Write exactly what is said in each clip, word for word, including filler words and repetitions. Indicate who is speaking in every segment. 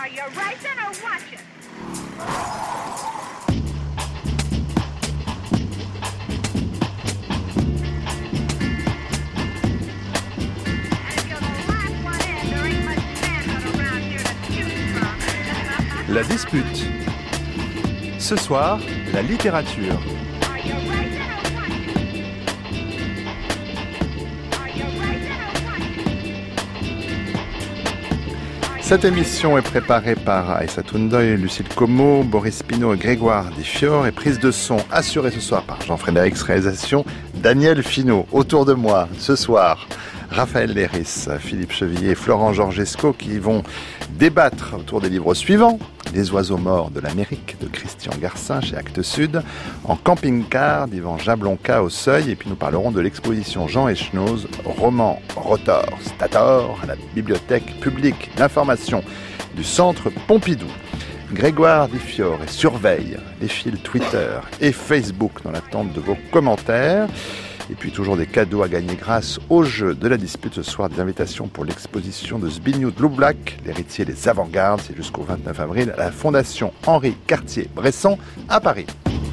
Speaker 1: Are you racing or watching?
Speaker 2: La dispute. Ce soir, la littérature. Cette émission est préparée par Aïssa Toundoy, Lucille Como, Boris Pinault et Grégoire Desfiors et prise de son assurée ce soir par Jean-Frédéric Réalisation, Daniel Finot. Autour de moi, ce soir, Raphaël Léris, Philippe Chevillier et Florent Georgesco qui vont débattre autour des livres suivants. Les oiseaux morts de l'Amérique de Christian Garcin chez Actes Sud, En camping-car d'Yvan Jablonka au Seuil, et puis nous parlerons de l'exposition Jean Echenoz, roman Rotor Stator à la Bibliothèque publique d'information du Centre Pompidou. Grégoire Desfiors surveille les fils Twitter et Facebook dans l'attente de vos commentaires. Et puis toujours des cadeaux à gagner grâce au jeu de la dispute ce soir, des invitations pour l'exposition de Zbigniew Dlubak, l'héritier des avant-gardes, c'est jusqu'au vingt-neuf avril à la Fondation Henri Cartier-Bresson à Paris.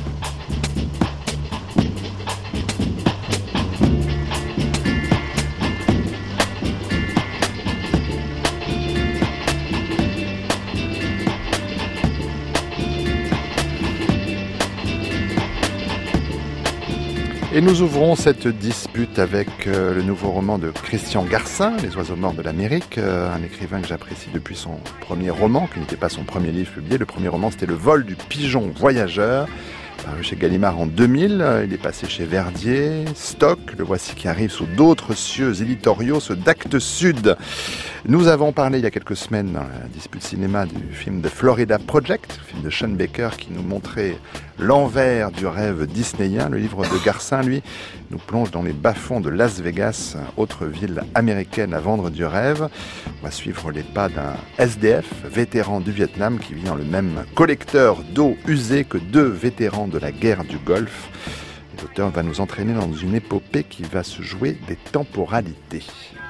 Speaker 2: Et nous ouvrons cette dispute avec euh, le nouveau roman de Christian Garcin, Les oiseaux morts de l'Amérique, euh, un écrivain que j'apprécie depuis son premier roman, qui n'était pas son premier livre publié. Le premier roman, c'était Le vol du pigeon voyageur, paru chez Gallimard en deux mille. Il est passé chez Verdier, Stock, le voici qui arrive sous d'autres cieux éditoriaux, ceux d'Actes Sud. Nous avons parlé il y a quelques semaines dans la dispute cinéma du film The Florida Project, film de Sean Baker qui nous montrait l'envers du rêve disneyen. Le livre de Garcin, lui, nous plonge dans les bas-fonds de Las Vegas, autre ville américaine à vendre du rêve. On va suivre les pas d'un S D F, vétéran du Vietnam, qui vit dans le même collecteur d'eau usée que deux vétérans de la guerre du Golfe. Et l'auteur va nous entraîner dans une épopée qui va se jouer des temporalités.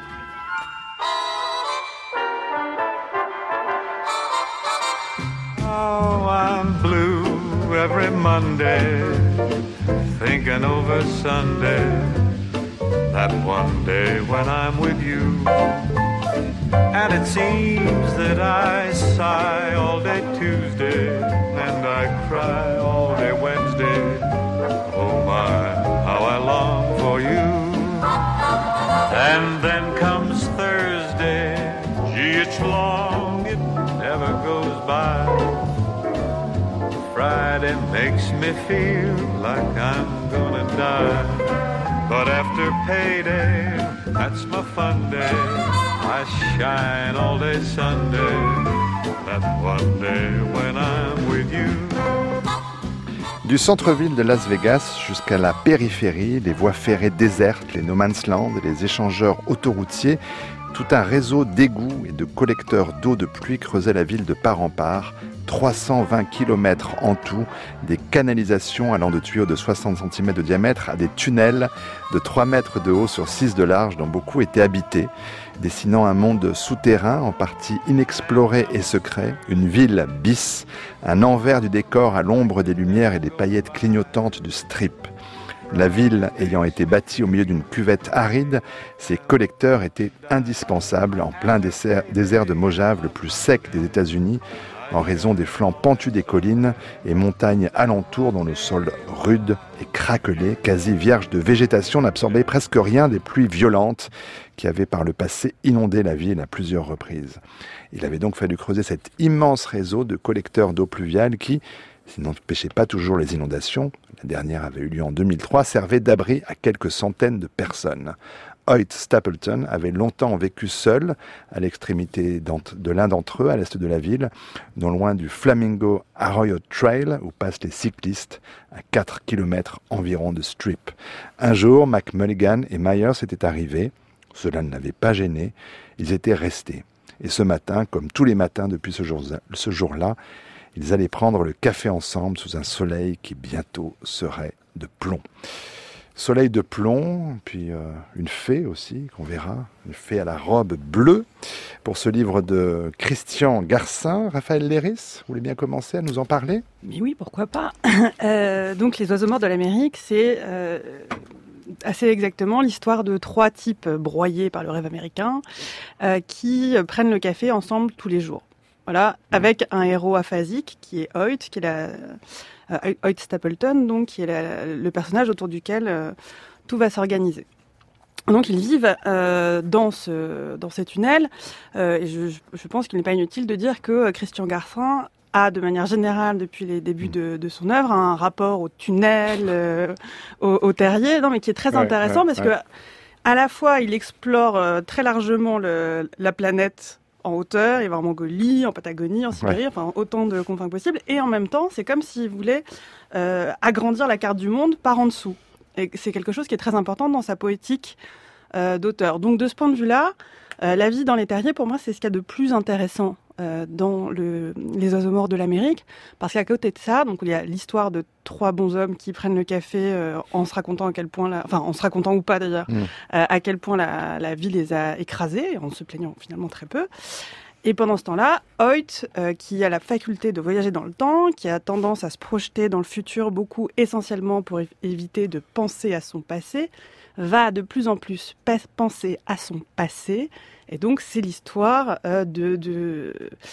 Speaker 3: Oh, I'm blue every Monday, thinking over Sunday, that one day when I'm with you. And it seems that I sigh all day Tuesday, and I cry all day Wednesday. Oh my, how I long for you. And then comes Thursday, gee, it's long, it never goes by. Friday makes me feel like I'm gonna die. But after payday, that's my fun day. I shine all day Sunday, that one day when I'm with you.
Speaker 2: Du centre-ville de Las Vegas jusqu'à la périphérie, les voies ferrées désertes, les no man's land, les échangeurs autoroutiers, tout un réseau d'égouts et de collecteurs d'eau de pluie creusait la ville de part en part. trois cent vingt kilomètres en tout, des canalisations allant de tuyaux de soixante centimètres de diamètre à des tunnels de trois mètres de haut sur six de large dont beaucoup étaient habités, dessinant un monde souterrain en partie inexploré et secret, une ville bis, un envers du décor à l'ombre des lumières et des paillettes clignotantes du strip. La ville ayant été bâtie au milieu d'une cuvette aride, ces collecteurs étaient indispensables en plein désert, désert de Mojave, le plus sec des États-Unis, en raison des flancs pentus des collines et montagnes alentour dont le sol rude et craquelé, quasi vierge de végétation, n'absorbait presque rien des pluies violentes qui avaient par le passé inondé la ville à plusieurs reprises. Il avait donc fallu creuser cet immense réseau de collecteurs d'eau pluviale qui, s'ils n'empêchaient pas toujours les inondations, la dernière avait eu lieu en deux mille trois, servait d'abri à quelques centaines de personnes. Hoyt Stapleton avait longtemps vécu seul, à l'extrémité de l'un d'entre eux, à l'est de la ville, non loin du Flamingo Arroyo Trail, où passent les cyclistes, à quatre kilomètres environ de Strip. Un jour, McMulligan et Myers étaient arrivés. Cela ne l'avait pas gêné. Ils étaient restés. Et ce matin, comme tous les matins depuis ce jour-là, ce jour-là, ils allaient prendre le café ensemble sous un soleil qui bientôt serait de plomb. Soleil de plomb, puis euh, une fée aussi, qu'on verra, une fée à la robe bleue, pour ce livre de Christian Garcin. Raphaël Léris, vous voulez bien commencer à nous en parler ?
Speaker 1: Mais oui, pourquoi pas. euh, Donc, Les oiseaux morts de l'Amérique, c'est euh, assez exactement l'histoire de trois types broyés par le rêve américain euh, qui prennent le café ensemble tous les jours. Voilà, avec un héros aphasique qui est Hoyt, qui est la... Euh, Hoyt Stapleton, donc, qui est la, le personnage autour duquel euh, tout va s'organiser. Donc, ils vivent euh, dans, ce, dans ces tunnels, euh, et je, je pense qu'il n'est pas inutile de dire que Christian Garcin a, de manière générale, depuis les débuts de, de son œuvre, un rapport au tunnel, euh, au, au terrier, non, mais qui est très ouais, intéressant, ouais, parce ouais. que à la fois, il explore euh, très largement le, la planète en hauteur, il va en Mongolie, en Patagonie, en Sibérie, ouais. enfin autant de confins possibles. Et en même temps, c'est comme s'il voulait euh, agrandir la carte du monde par en dessous. Et c'est quelque chose qui est très important dans sa poétique euh, d'auteur. Donc de ce point de vue-là, euh, la vie dans les terriers, pour moi, c'est ce qu'il y a de plus intéressant euh, dans le, les oiseaux morts de l'Amérique. Parce qu'à côté de ça, donc, il y a l'histoire de trois bons hommes qui prennent le café euh, en se racontant à quel point, la, enfin en se racontant ou pas d'ailleurs, mmh. euh, à quel point la, la vie les a écrasés, en se plaignant finalement très peu. Et pendant ce temps-là, Hoyt, euh, qui a la faculté de voyager dans le temps, qui a tendance à se projeter dans le futur beaucoup, essentiellement pour é- éviter de penser à son passé, va de plus en plus pe- penser à son passé. Et donc, c'est l'histoire euh, de, de,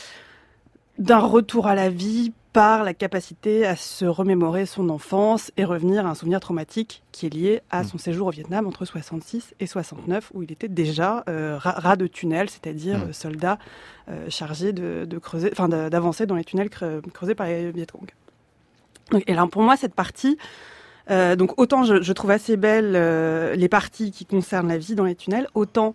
Speaker 1: d'un retour à la vie par la capacité à se remémorer son enfance et revenir à un souvenir traumatique qui est lié à son séjour au Vietnam entre soixante-six et soixante-neuf, où il était déjà euh, rat, rat de tunnel, c'est-à-dire mmh. soldat euh, chargé de, de creuser, enfin d'avancer dans les tunnels creusés par les Viet Cong. Donc, et là, pour moi, cette partie, euh, donc autant je, je trouve assez belle euh, les parties qui concernent la vie dans les tunnels, autant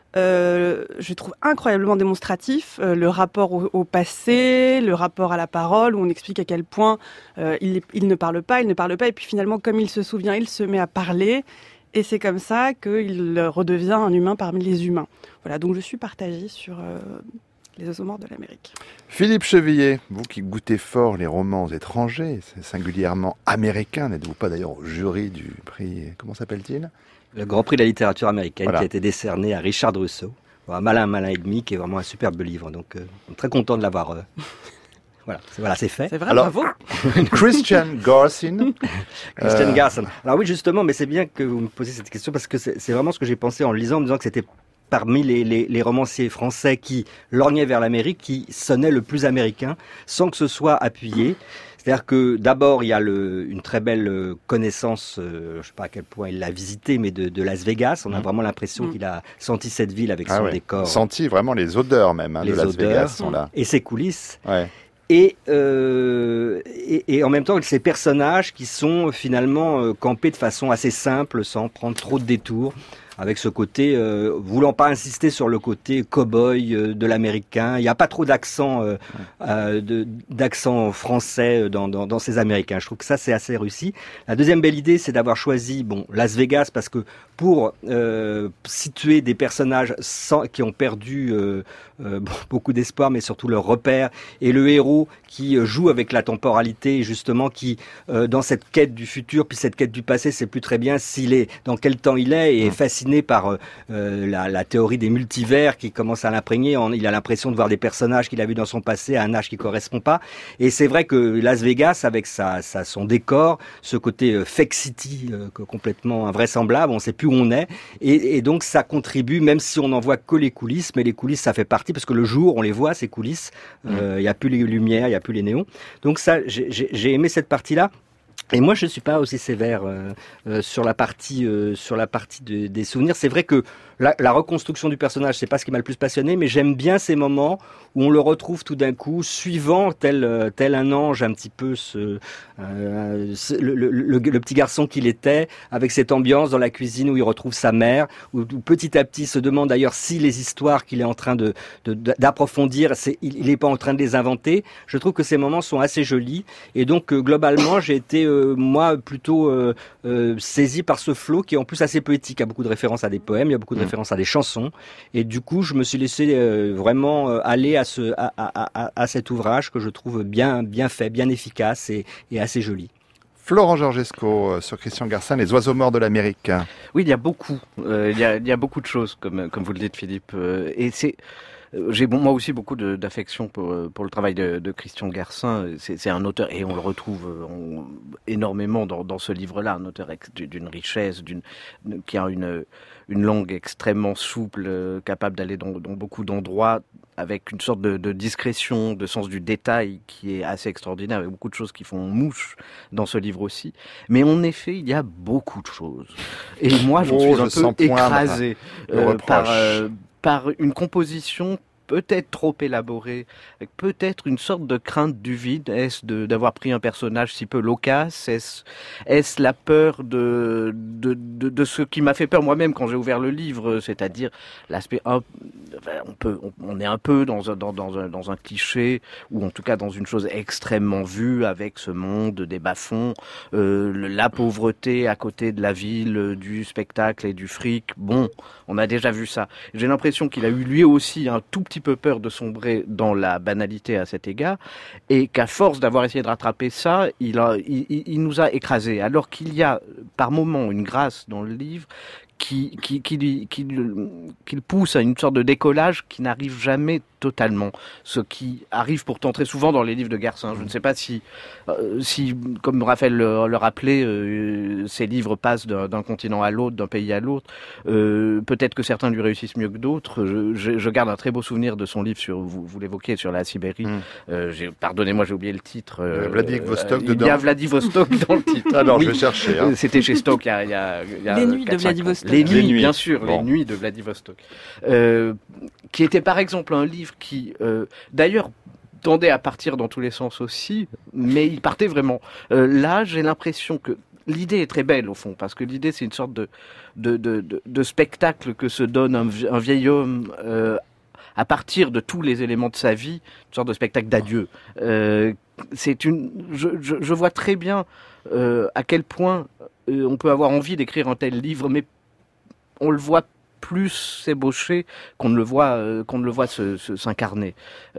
Speaker 1: Euh, je trouve incroyablement démonstratif euh, le rapport au, au passé, le rapport à la parole, où on explique à quel point euh, il, il ne parle pas, il ne parle pas, et puis finalement, comme il se souvient, il se met à parler, et c'est comme ça qu'il redevient un humain parmi les humains. Voilà, donc je suis partagée sur euh, les oiseaux morts de l'Amérique.
Speaker 2: Philippe Chevillet, vous qui goûtez fort les romans étrangers, c'est singulièrement américains, n'êtes-vous pas d'ailleurs au jury du prix, comment s'appelle-t-il ?
Speaker 4: Le Grand Prix de la littérature américaine, voilà. Qui a été décerné à Richard Russo. Voilà, Malin, Malin et demi, qui est vraiment un superbe livre. Donc, euh, on est très content de l'avoir. Euh... voilà, c'est, voilà, c'est fait.
Speaker 1: C'est vrai,
Speaker 2: alors,
Speaker 1: bravo.
Speaker 2: Christian Garcin.
Speaker 4: Christian euh... Garcin. Alors oui, justement, mais c'est bien que vous me posiez cette question parce que c'est, c'est vraiment ce que j'ai pensé en le lisant, en me disant que c'était parmi les, les, les romanciers français qui lorgnaient vers l'Amérique, qui sonnaient le plus américain, sans que ce soit appuyé. C'est-à-dire que d'abord, il y a le, une très belle connaissance, euh, je ne sais pas à quel point il l'a visité, mais de, de Las Vegas. On a mmh. vraiment l'impression mmh. qu'il a senti cette ville avec ah son ouais. décor.
Speaker 2: Senti vraiment les odeurs même hein,
Speaker 4: les
Speaker 2: de Las
Speaker 4: odeurs,
Speaker 2: Vegas sont là.
Speaker 4: Et ses coulisses.
Speaker 2: Ouais.
Speaker 4: Et, euh, et, et en même temps, ces personnages qui sont finalement euh, campés de façon assez simple, sans prendre trop de détours. Avec ce côté, euh, voulant pas insister sur le côté cow-boy euh, de l'américain. Il n'y a pas trop d'accent, euh, euh, de, d'accent français dans, dans, dans ces Américains. Je trouve que ça, c'est assez réussi. La deuxième belle idée, c'est d'avoir choisi bon Las Vegas parce que pour euh, situer des personnages sans, qui ont perdu euh, euh, beaucoup d'espoir, mais surtout leur repère, et le héros qui euh, joue avec la temporalité, justement, qui euh, dans cette quête du futur, puis cette quête du passé, c'est plus très bien s'il est, dans quel temps il est, et est fasciné par euh, la, la théorie des multivers qui commence à l'imprégner. En, il a l'impression de voir des personnages qu'il a vus dans son passé à un âge qui correspond pas. Et c'est vrai que Las Vegas, avec sa, sa, son décor, ce côté euh, fake city euh, complètement invraisemblable, on sait plus où on est. Et, et donc ça contribue, même si on n'en voit que les coulisses, mais les coulisses ça fait partie, parce que le jour on les voit, ces coulisses, il euh, n'y a plus les lumières, il n'y a plus les néons. Donc ça, j'ai, j'ai aimé cette partie-là. Et moi, je ne suis pas aussi sévère euh, euh, sur la partie, euh, sur la partie de, des souvenirs. C'est vrai que la, la reconstruction du personnage, c'est pas ce qui m'a le plus passionné, mais j'aime bien ces moments où on le retrouve tout d'un coup, suivant tel, tel un ange, un petit peu ce, euh, ce, le, le, le, le petit garçon qu'il était, avec cette ambiance dans la cuisine où il retrouve sa mère, où, où petit à petit se demande d'ailleurs si les histoires qu'il est en train de, de, d'approfondir, c'est, il n'est pas en train de les inventer. Je trouve que ces moments sont assez jolis, et donc euh, globalement, j'ai été euh, moi plutôt euh, euh, saisi par ce flot qui est en plus assez poétique. Il y a beaucoup de références à des poèmes, il y a beaucoup de mmh. références à des chansons, et du coup, je me suis laissé euh, vraiment euh, aller à ce à, à, à, à cet ouvrage que je trouve bien bien fait, bien efficace et, et assez joli.
Speaker 2: Florent Georgesco, sur Christian Garcin, Les oiseaux morts de l'Amérique.
Speaker 5: Oui, il y a beaucoup. Euh, il, y a, il y a beaucoup de choses, comme, comme vous le dites, Philippe. Euh, et c'est... J'ai bon, moi aussi beaucoup de, d'affection pour, pour le travail de, de Christian Garcin. C'est, c'est un auteur, et on le retrouve on, énormément dans, dans ce livre-là, un auteur ex, d'une richesse, d'une, qui a une, une langue extrêmement souple, euh, capable d'aller dans, dans beaucoup d'endroits, avec une sorte de, de discrétion, de sens du détail qui est assez extraordinaire, avec beaucoup de choses qui font mouche dans ce livre aussi. Mais en effet, il y a beaucoup de choses. Et moi, j'en
Speaker 2: oh,
Speaker 5: suis
Speaker 2: je
Speaker 5: un peu écrasé
Speaker 2: euh,
Speaker 5: par... Euh, par une composition peut-être trop élaborée, avec peut-être une sorte de crainte du vide. Est-ce de, d'avoir pris un personnage si peu loquace? Est-ce, est-ce la peur de, de, de, de ce qui m'a fait peur moi-même quand j'ai ouvert le livre, c'est-à-dire l'aspect... Un, on, peut, on, on est un peu dans un, dans, dans, un, dans un cliché, ou en tout cas dans une chose extrêmement vue, avec ce monde des bas-fonds, euh, la pauvreté à côté de la ville, du spectacle et du fric. Bon, on a déjà vu ça. J'ai l'impression qu'il a eu lui aussi un tout petit peu peur de sombrer dans la banalité à cet égard, et qu'à force d'avoir essayé de rattraper ça, il, a, il, il nous a écrasés. Alors qu'il y a par moments une grâce dans le livre qui, qui, qui, qui, qui, qui le pousse à une sorte de décollage qui n'arrive jamais totalement. Ce qui arrive pourtant très souvent dans les livres de Garcin. Je ne sais pas si, euh, si comme Raphaël le, le rappelait, euh, ces livres passent d'un, d'un continent à l'autre, d'un pays à l'autre. Euh, peut-être que certains lui réussissent mieux que d'autres. Je, je, je garde un très beau souvenir de son livre sur, vous, vous l'évoquez, sur la Sibérie. Mm. Euh, j'ai, pardonnez-moi, j'ai oublié le titre.
Speaker 2: Euh, Vladivostok
Speaker 5: euh,
Speaker 2: dedans.
Speaker 5: Il y a Vladivostok dans le titre.
Speaker 2: Alors,
Speaker 5: oui.
Speaker 2: je vais chercher. Hein.
Speaker 5: C'était chez Stock il y a, il y a, il y a
Speaker 1: Les nuits de Vladivostok.
Speaker 5: Les nuits,
Speaker 2: les nuits,
Speaker 5: bien sûr, bon. Les nuits de Vladivostok. Euh, qui était par exemple un livre qui, euh, d'ailleurs, tendait à partir dans tous les sens aussi, mais il partait vraiment. Euh, là, j'ai l'impression que l'idée est très belle au fond, parce que l'idée c'est une sorte de, de, de, de, de spectacle que se donne un, un vieil homme euh, à partir de tous les éléments de sa vie, une sorte de spectacle d'adieu. Euh, c'est une, je, je, je vois très bien euh, à quel point euh, on peut avoir envie d'écrire un tel livre, mais on le voit plus s'ébaucher qu'on ne le voit, euh, qu'on ne le voit se, se, s'incarner.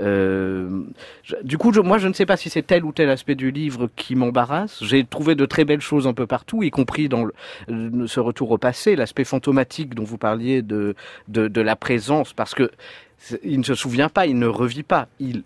Speaker 5: Euh, je, du coup, je, moi, je ne sais pas si c'est tel ou tel aspect du livre qui m'embarrasse. J'ai trouvé de très belles choses un peu partout, y compris dans le, ce retour au passé, l'aspect fantomatique dont vous parliez de, de, de la présence, parce que il ne se souvient pas, il ne revit pas, il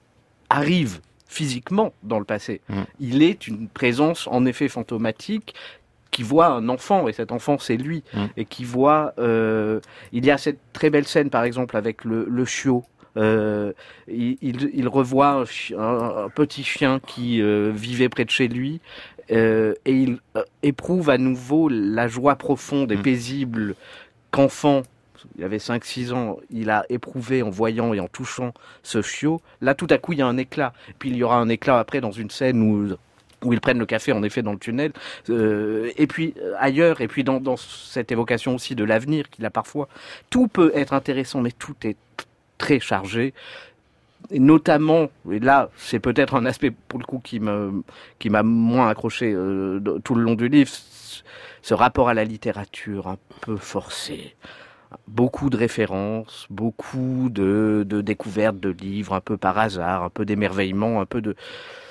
Speaker 5: arrive physiquement dans le passé. Mmh. Il est une présence en effet fantomatique qui voit un enfant, et cet enfant c'est lui, mmh. et qui voit... Euh, il y a cette très belle scène par exemple avec le, le chiot. Euh, il, il, il revoit un, un, un petit chien qui euh, vivait près de chez lui, euh, et il euh, éprouve à nouveau la joie profonde et mmh. paisible qu'enfant, il avait cinq six ans, il a éprouvé en voyant et en touchant ce chiot. Là tout à coup il y a un éclat, puis il y aura un éclat après dans une scène où... où ils prennent le café, en effet, dans le tunnel, euh, et puis euh, ailleurs, et puis dans, dans cette évocation aussi de l'avenir qu'il a parfois. Tout peut être intéressant, mais tout est t- très chargé. Et notamment, et là, c'est peut-être un aspect, pour le coup, qui, me, qui m'a moins accroché euh, tout le long du livre, ce rapport à la littérature un peu forcé. Beaucoup de références, beaucoup de, de découvertes de livres, un peu par hasard, un peu d'émerveillement, un peu de...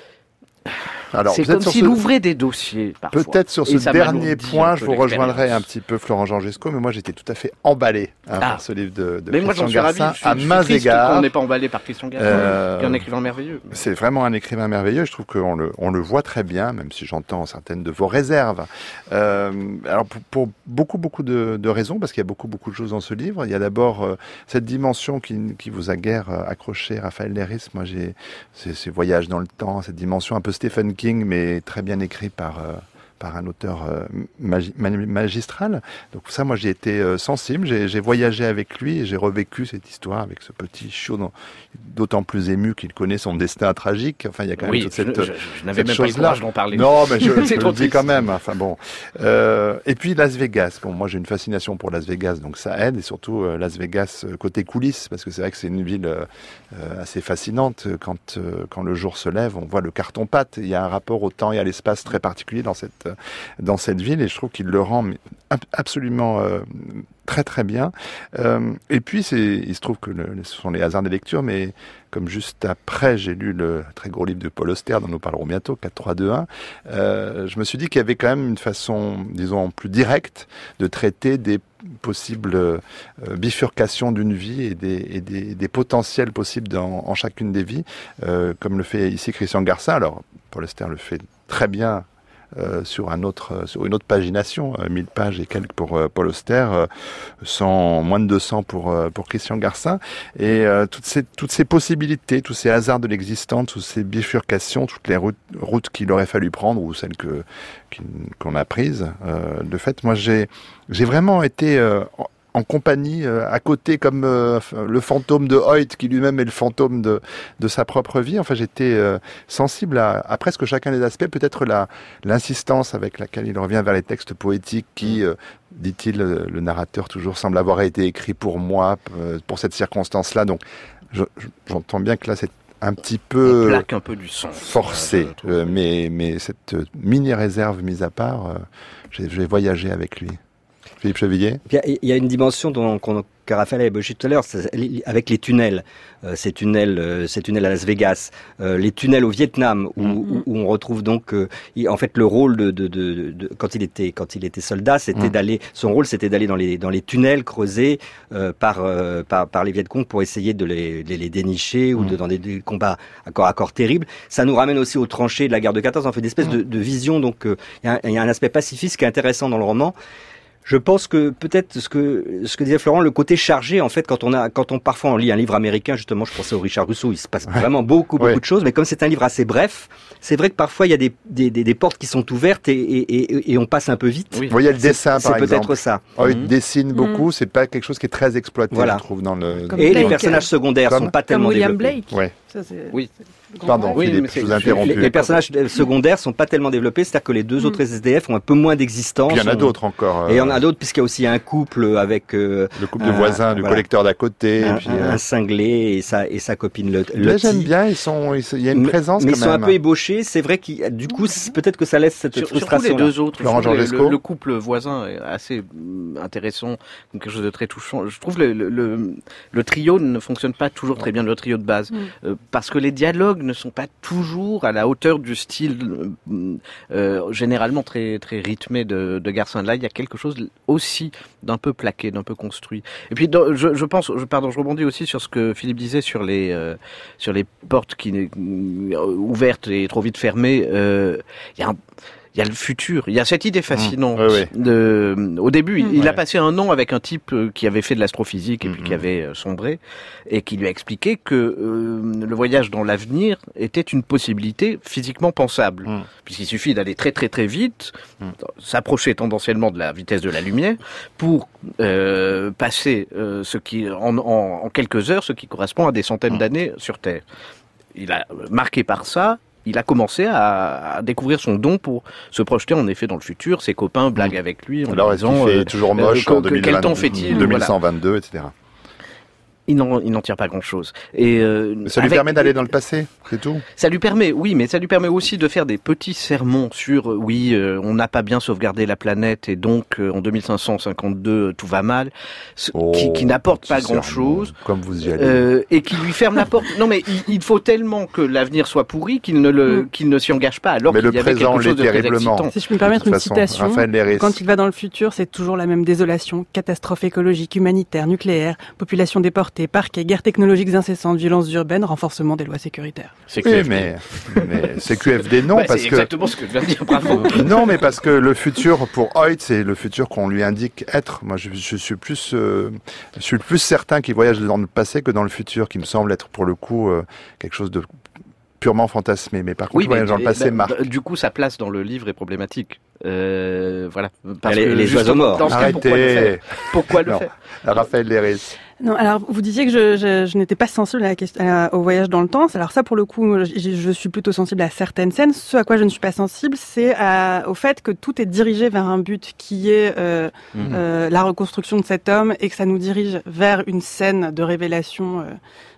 Speaker 5: Alors, c'est comme s'il ce... ouvrait des dossiers, parfois.
Speaker 2: Peut-être sur ce dernier point, je vous rejoindrai un petit peu, Florent Georgesco, mais moi j'étais tout à fait emballé hein, ah. par ce livre de, de
Speaker 5: mais
Speaker 2: Christian
Speaker 5: moi,
Speaker 2: Garcin,
Speaker 5: suis ravi.
Speaker 2: à mains égards.
Speaker 5: On n'est pas emballé par Christian Garcin, euh, qui est un écrivain merveilleux.
Speaker 2: C'est vraiment un écrivain merveilleux, je trouve qu'on le, on le voit très bien, même si j'entends certaines de vos réserves. Euh, alors pour, pour beaucoup, beaucoup de, de raisons, parce qu'il y a beaucoup, beaucoup de choses dans ce livre. Il y a d'abord euh, cette dimension qui, qui vous a guère accroché, Raphaël Léris. Moi, j'ai ces, ces voyages dans le temps, cette dimension un peu Stephen King, mais très bien écrit par euh, par un auteur euh, magi- magistral. Donc ça, moi, j'ai été euh, sensible. J'ai, j'ai voyagé avec lui et j'ai revécu cette histoire avec ce petit chiot, dont, d'autant plus ému qu'il connaît son destin tragique. Enfin, il y a quand même
Speaker 5: oui,
Speaker 2: toute cette
Speaker 5: je, je, je n'avais même pas le courage d'en parler.
Speaker 2: Non, mais je, je le dis quand même. Enfin bon. Euh, et puis Las Vegas. Bon, moi, j'ai une fascination pour Las Vegas, donc ça aide. Et surtout euh, Las Vegas euh, côté coulisses, parce que c'est vrai que c'est une ville euh, assez fascinante. Quand euh, quand le jour se lève, on voit le carton-pâte. Il y a un rapport au temps et à l'espace très particulier dans cette dans cette ville, et je trouve qu'il le rend absolument euh, très très bien. Euh, et puis, c'est, il se trouve que le, ce sont les hasards des lectures, mais comme juste après, j'ai lu le très gros livre de Paul Auster, dont nous parlerons bientôt, quatre trois deux un, euh, je me suis dit qu'il y avait quand même une façon, disons, plus directe de traiter des possibles euh, bifurcations d'une vie et des, et des, des potentiels possibles dans, en chacune des vies, euh, comme le fait ici Christian Garcin. Alors, Paul Auster le fait très bien Euh, sur un autre, euh, sur une autre pagination, euh, mille pages et quelques pour euh, Paul Auster, euh, cent, moins de deux cents pour euh, pour Christian Garcin, et euh, toutes ces toutes ces possibilités, tous ces hasards de l'existence, toutes ces bifurcations, toutes les routes, routes qu'il aurait fallu prendre ou celles que qu'on a prises. Euh, de fait, moi j'ai j'ai vraiment été euh, en compagnie, euh, à côté, comme euh, le fantôme de Hoyt, qui lui-même est le fantôme de, de sa propre vie. Enfin, j'étais euh, sensible à, à presque chacun des aspects. Peut-être la, l'insistance avec laquelle il revient vers les textes poétiques qui, euh, dit-il, le, le narrateur toujours semble avoir été écrit pour moi, euh, pour cette circonstance-là. Donc, je, je, j'entends bien que là, c'est un petit peu...
Speaker 5: On plaque un peu du sens.
Speaker 2: Forcé. Euh, mais, mais cette mini-réserve mise à part, euh, j'ai, j'ai voyagé avec lui. Philippe Chevillier.
Speaker 4: Il y a une dimension dont, qu'on, que Raphaël a évoqué tout à l'heure, c'est avec les tunnels. Euh, ces tunnels, euh, ces tunnels à Las Vegas, euh, les tunnels au Vietnam, où, mmh. où, où on retrouve donc, euh, il, en fait, le rôle de, de, de, de quand il était quand il était soldat, c'était mmh. d'aller, son rôle, c'était d'aller dans les dans les tunnels creusés euh, par, euh, par par les Vietcong pour essayer de les les, les dénicher mmh. ou de, dans des, des combats à corps à corps terribles. Ça nous ramène aussi aux tranchées de la guerre de quatorze. On fait des espèces mmh. de, de vision. Donc, il euh, y, a, y a un aspect pacifiste qui est intéressant dans le roman. Je pense que peut-être ce que ce que disait Florent, le côté chargé en fait, quand on a quand on parfois on lit un livre américain, justement, je pensais au Richard Russo, il se passe vraiment beaucoup beaucoup ouais. de choses, mais comme c'est un livre assez bref, c'est vrai que parfois il y a des des, des, des portes qui sont ouvertes et, et, et, et on passe un peu vite.
Speaker 2: Oui. Vous voyez le dessin
Speaker 4: c'est,
Speaker 2: par
Speaker 4: c'est
Speaker 2: exemple.
Speaker 4: C'est peut-être ça.
Speaker 2: Oh, il mmh. dessine beaucoup, mmh. c'est pas quelque chose qui est très exploité,
Speaker 4: voilà.
Speaker 2: je trouve dans le.
Speaker 1: Comme
Speaker 4: et
Speaker 1: Blake,
Speaker 4: les personnages secondaires
Speaker 1: comme,
Speaker 4: sont pas tellement
Speaker 1: William
Speaker 4: développés.
Speaker 1: Blake.
Speaker 2: Ouais.
Speaker 1: Ça, c'est,
Speaker 5: oui.
Speaker 1: C'est
Speaker 2: Pardon,
Speaker 5: oui,
Speaker 2: Philippe, je vous ai interrompu.
Speaker 4: Les, les personnages secondaires sont pas tellement développés, c'est-à-dire que les deux mmh. autres S D F ont un peu moins d'existence.
Speaker 2: Puis il y en a d'autres encore. Euh...
Speaker 4: Et il y en a d'autres puisqu'il y a aussi un couple avec euh,
Speaker 2: le couple de voisins, du voilà. collecteur d'à côté,
Speaker 4: un,
Speaker 2: et puis
Speaker 4: un,
Speaker 2: euh...
Speaker 4: un cinglé et sa et sa copine le.
Speaker 2: Là, j'aime bien, ils sont, ils, il y a une présence
Speaker 4: mais
Speaker 2: quand
Speaker 4: ils sont
Speaker 2: même.
Speaker 4: un peu ébauchés. C'est vrai qu'il, du coup, peut-être que ça laisse cette
Speaker 5: Sur,
Speaker 4: frustration.
Speaker 5: Surtout les deux autres.
Speaker 2: Laurent
Speaker 5: le, le, le couple voisin est assez intéressant, quelque chose de très touchant. Je trouve le le, le, le trio ne fonctionne pas toujours très bien, le trio de base, mm. euh, parce que les dialogues ne sont pas toujours à la hauteur du style euh, généralement très très rythmé de, de Garcin. Là, il y a quelque chose aussi d'un peu plaqué, d'un peu construit. Et puis, dans, je, je pense, je, pardon, je rebondis aussi sur ce que Philippe disait sur les euh, sur les portes qui euh, ouvertes et trop vite fermées. Euh, il y a un Il y a le futur, il y a cette idée fascinante. Mmh, oui, oui. De, au début, mmh, il, il ouais. a passé un an avec un type qui avait fait de l'astrophysique et puis mmh. qui avait sombré et qui lui a expliqué que euh, le voyage dans l'avenir était une possibilité physiquement pensable, mmh. puisqu'il suffit d'aller très très très vite, mmh. s'approcher tendanciellement de la vitesse de la lumière pour euh, passer euh, ce qui en, en, en quelques heures, ce qui correspond à des centaines mmh. d'années sur Terre. Il a marqué par ça. Il a commencé à, à découvrir son don pour se projeter en effet dans le futur. Ses copains blaguent avec lui en
Speaker 2: Alors,
Speaker 5: disant
Speaker 2: est-ce qu'il fait toujours moche
Speaker 5: euh,
Speaker 2: en deux mille vingt,
Speaker 5: quel temps fait-il
Speaker 2: deux mille cent vingt-deux, et cetera.
Speaker 5: Il n'en, il n'en tire pas grand-chose. Et euh,
Speaker 2: ça lui avec, permet d'aller dans le passé, c'est tout.
Speaker 5: Ça lui permet, oui, mais ça lui permet aussi de faire des petits sermons sur, oui, euh, on n'a pas bien sauvegardé la planète et donc euh, en deux mille cinq cent cinquante-deux tout va mal, ce, oh, qui, qui n'apporte pas grand-chose,
Speaker 2: comme vous y allez,
Speaker 5: euh, et qui lui ferme la porte. Non, mais il, il faut tellement que l'avenir soit pourri qu'il ne le, qu'il ne s'y engage pas. Alors
Speaker 2: mais
Speaker 5: qu'il y avait quelque chose de très excitant.
Speaker 1: Si je peux me permettre une façon, citation, quand il va dans le futur, c'est toujours la même désolation, catastrophe écologique, humanitaire, nucléaire, population déportée, parquet, guerre technologiques incessantes, violences urbaines, renforcement des lois sécuritaires.
Speaker 2: C'est oui, mais, mais c'est Q F D non,
Speaker 5: ouais,
Speaker 2: parce
Speaker 5: c'est
Speaker 2: que...
Speaker 5: C'est exactement ce que je viens de dire, bravo.
Speaker 2: Non, mais parce que le futur, pour Hoyt, c'est le futur qu'on lui indique être. Moi, je, je suis plus, euh, je suis plus certain qu'il voyage dans le passé que dans le futur, qui me semble être, pour le coup, euh, quelque chose de purement fantasmé. Mais par contre,
Speaker 5: oui,
Speaker 2: le voyage dans le passé
Speaker 5: bah,
Speaker 2: marque.
Speaker 5: Du coup, sa place dans le livre est problématique. Euh, voilà. Parce
Speaker 4: les,
Speaker 5: que
Speaker 4: les oiseaux morts.
Speaker 5: Dans ce cas, pourquoi le faire, pourquoi le faire
Speaker 2: Raphaël Léris.
Speaker 1: Non, alors vous disiez que je, je, je n'étais pas sensible à la question, à, au voyage dans le temps. Alors ça, pour le coup, je, je suis plutôt sensible à certaines scènes. Ce à quoi je ne suis pas sensible, c'est à, au fait que tout est dirigé vers un but qui est euh, mmh. euh, la reconstruction de cet homme et que ça nous dirige vers une scène de révélation euh,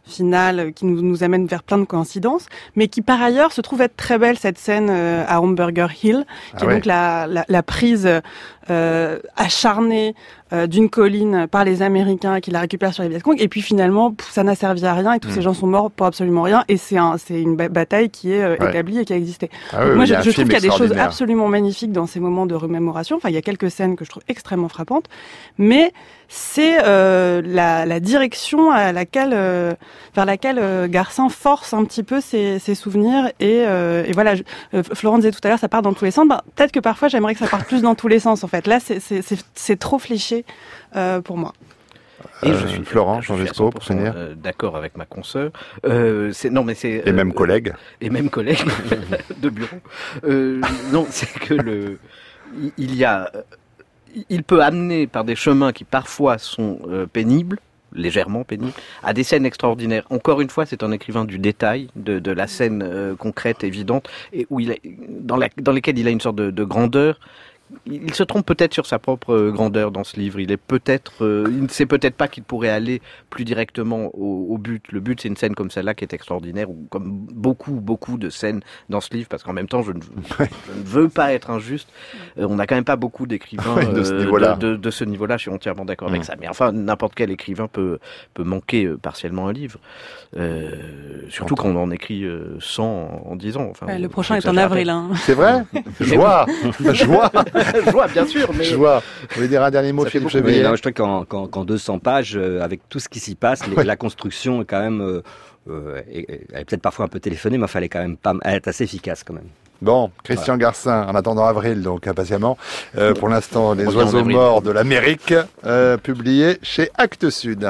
Speaker 1: finale qui nous, nous amène vers plein de coïncidences, mais qui par ailleurs se trouve être très belle, cette scène euh, à Hamburger Hill, qui ah est ouais. donc la, la, la prise euh, acharnée euh, d'une colline par les Américains qui la récupèrent sur les Viet Cong, et puis finalement pff, ça n'a servi à rien et tous mmh. ces gens sont morts pour absolument rien, et c'est, un, c'est une bataille qui est euh, ouais. établie et qui a existé. Ah oui, moi je, je trouve qu'il y a des choses absolument magnifiques dans ces moments de remémoration, enfin il y a quelques scènes que je trouve extrêmement frappantes, mais c'est euh, la, la direction à laquelle, euh, vers laquelle euh, Garcin force un petit peu ses, ses souvenirs. Et, euh, et voilà, je, euh, Florent disait tout à l'heure, ça part dans tous les sens. Ben, peut-être que parfois, j'aimerais que ça parte plus dans tous les sens, en fait. Là, c'est, c'est, c'est, c'est trop fléché euh, pour moi.
Speaker 2: Et euh, je suis Florent, Jean-Gesco, pour finir.
Speaker 5: Euh, d'accord avec ma consoeur. Euh, c'est non, mais c'est
Speaker 2: et euh, même collègue.
Speaker 5: Et même collègue de bureau. Euh, non, c'est que le il y a il peut amener par des chemins qui parfois sont euh, pénibles, légèrement pénibles, à des scènes extraordinaires. Encore une fois, c'est un écrivain du détail, de, de la scène euh, concrète, évidente, et où il a, dans, la, dans lesquelles il a une sorte de, de grandeur. Il se trompe peut-être sur sa propre grandeur dans ce livre. Il est peut-être, euh, il ne sait peut-être pas qu'il pourrait aller plus directement au, au but. Le but, c'est une scène comme celle-là qui est extraordinaire, ou comme beaucoup, beaucoup de scènes dans ce livre, parce qu'en même temps, je ne, je ne veux pas être injuste. Euh, on n'a quand même pas beaucoup d'écrivains
Speaker 2: ouais, de, ce
Speaker 5: euh, de, de, de ce niveau-là. Je suis entièrement d'accord mmh. avec ça. Mais enfin, n'importe quel écrivain peut, peut manquer euh, partiellement un livre. Euh, surtout quand on en écrit euh, cent en dix ans. Enfin,
Speaker 1: ouais, le prochain est en avril. Hein.
Speaker 2: C'est vrai. Joie, joie.
Speaker 5: Joie, bien sûr, mais...
Speaker 2: Joie. Vous voulez dire un dernier mot, Philippe Chevillier?
Speaker 4: Je trouve qu'en, qu'en, qu'en deux cents pages, euh, avec tout ce qui s'y passe, les, ouais. la construction est quand même... Euh, euh, elle est peut-être parfois un peu téléphonée, mais enfin, elle est quand même pas, elle est assez efficace quand même.
Speaker 2: Bon, Christian voilà. Garcin, en attendant avril, donc impatiemment. Euh, pour l'instant, Les oiseaux morts de l'Amérique, euh, publié chez Actes Sud.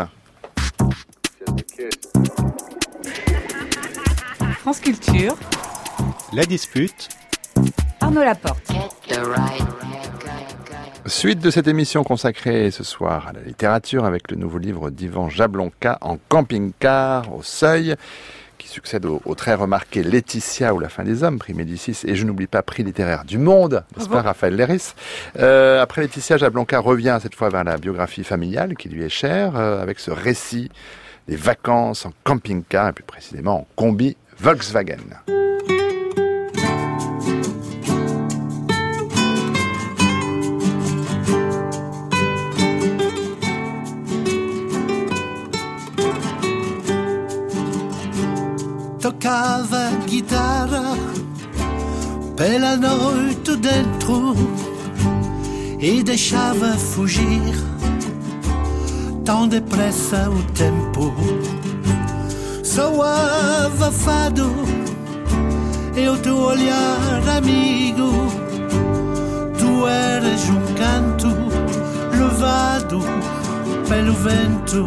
Speaker 6: France Culture.
Speaker 7: La dispute.
Speaker 6: Arnaud Laporte.
Speaker 2: Suite de cette émission consacrée ce soir à la littérature avec le nouveau livre d'Yvan Jablonka, En camping-car au Seuil, qui succède au, au très remarqué Laetitia ou La fin des hommes, prix Médicis, et je n'oublie pas prix littéraire du Monde, n'est-ce pas, Raphaël Léris. Euh, après Laetitia, Jablonka revient cette fois vers la biographie familiale qui lui est chère, euh, avec ce récit des vacances en camping-car, et plus précisément en combi Volkswagen.
Speaker 8: Toccava chitarra per la notte dentro e deixava fugir tão depressa o tempo. Soava fado e o teu olhar amigo, tu eras um canto levado pelo vento.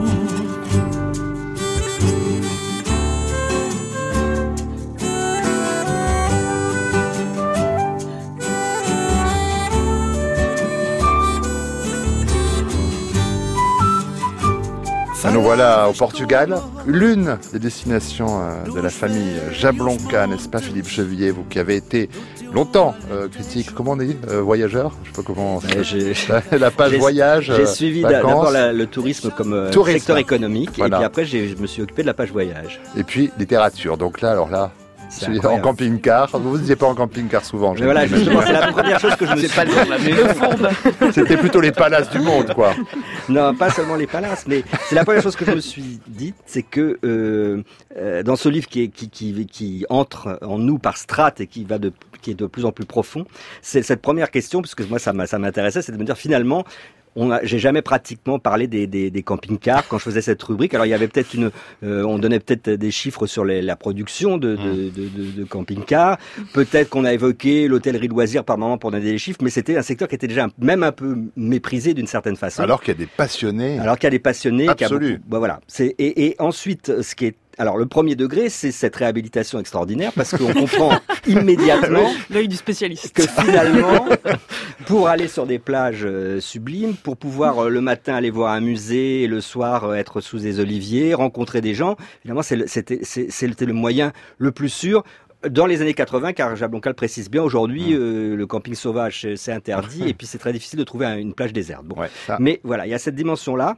Speaker 2: Nous voilà au Portugal, l'une des destinations euh, de la famille Jablonka, n'est-ce pas Philippe Chevillier, vous qui avez été longtemps euh, critique, comment on dit, euh, voyageur, je sais pas comment,
Speaker 4: j'ai,
Speaker 2: la, la page
Speaker 4: j'ai,
Speaker 2: voyage.
Speaker 4: J'ai suivi
Speaker 2: vacances.
Speaker 4: d'abord la, le tourisme comme euh, tourisme. secteur économique, voilà. Et puis après j'ai, je me suis occupé de la page voyage.
Speaker 2: Et puis littérature, donc là, alors là... C'est en camping-car. Vous n'étiez pas en camping-car souvent.
Speaker 4: Mais voilà, justement, c'est la première chose que je me suis
Speaker 5: pas dans la maison.
Speaker 2: C'était plutôt les palaces du monde, quoi.
Speaker 4: Non, pas seulement les palaces, mais c'est la première chose que je me suis dit, c'est que euh, euh, dans ce livre qui, est, qui, qui, qui entre en nous par strates et qui va de qui est de plus en plus profond, c'est cette première question, parce que moi ça, ça m'intéressait, c'est de me dire finalement. On a, j'ai jamais pratiquement parlé des, des, des camping-cars quand je faisais cette rubrique. Alors il y avait peut-être une, euh, on donnait peut-être des chiffres sur les, la production de, de, de, de, de camping-cars. Peut-être qu'on a évoqué l'hôtellerie loisirs par moment pour donner des chiffres, mais c'était un secteur qui était déjà même un peu méprisé d'une certaine façon.
Speaker 2: Alors qu'il y a des passionnés.
Speaker 4: Alors qu'il y a des passionnés.
Speaker 2: Absolu.
Speaker 4: Bon, voilà. C'est, et, et ensuite, ce qui est alors le premier degré, c'est cette réhabilitation extraordinaire parce qu'on comprend immédiatement
Speaker 1: l'œil du spécialiste
Speaker 4: que finalement, pour aller sur des plages euh, sublimes, pour pouvoir euh, le matin aller voir un musée et le soir euh, être sous des oliviers, rencontrer des gens, évidemment c'est le, c'était, c'est, c'était le moyen le plus sûr. Dans les années quatre-vingts, car Jablonka le précise bien, aujourd'hui, mmh. euh, le camping sauvage c'est interdit et puis c'est très difficile de trouver un, une plage déserte. Bon,
Speaker 2: ouais, ça.
Speaker 4: Mais voilà, il y a cette dimension-là.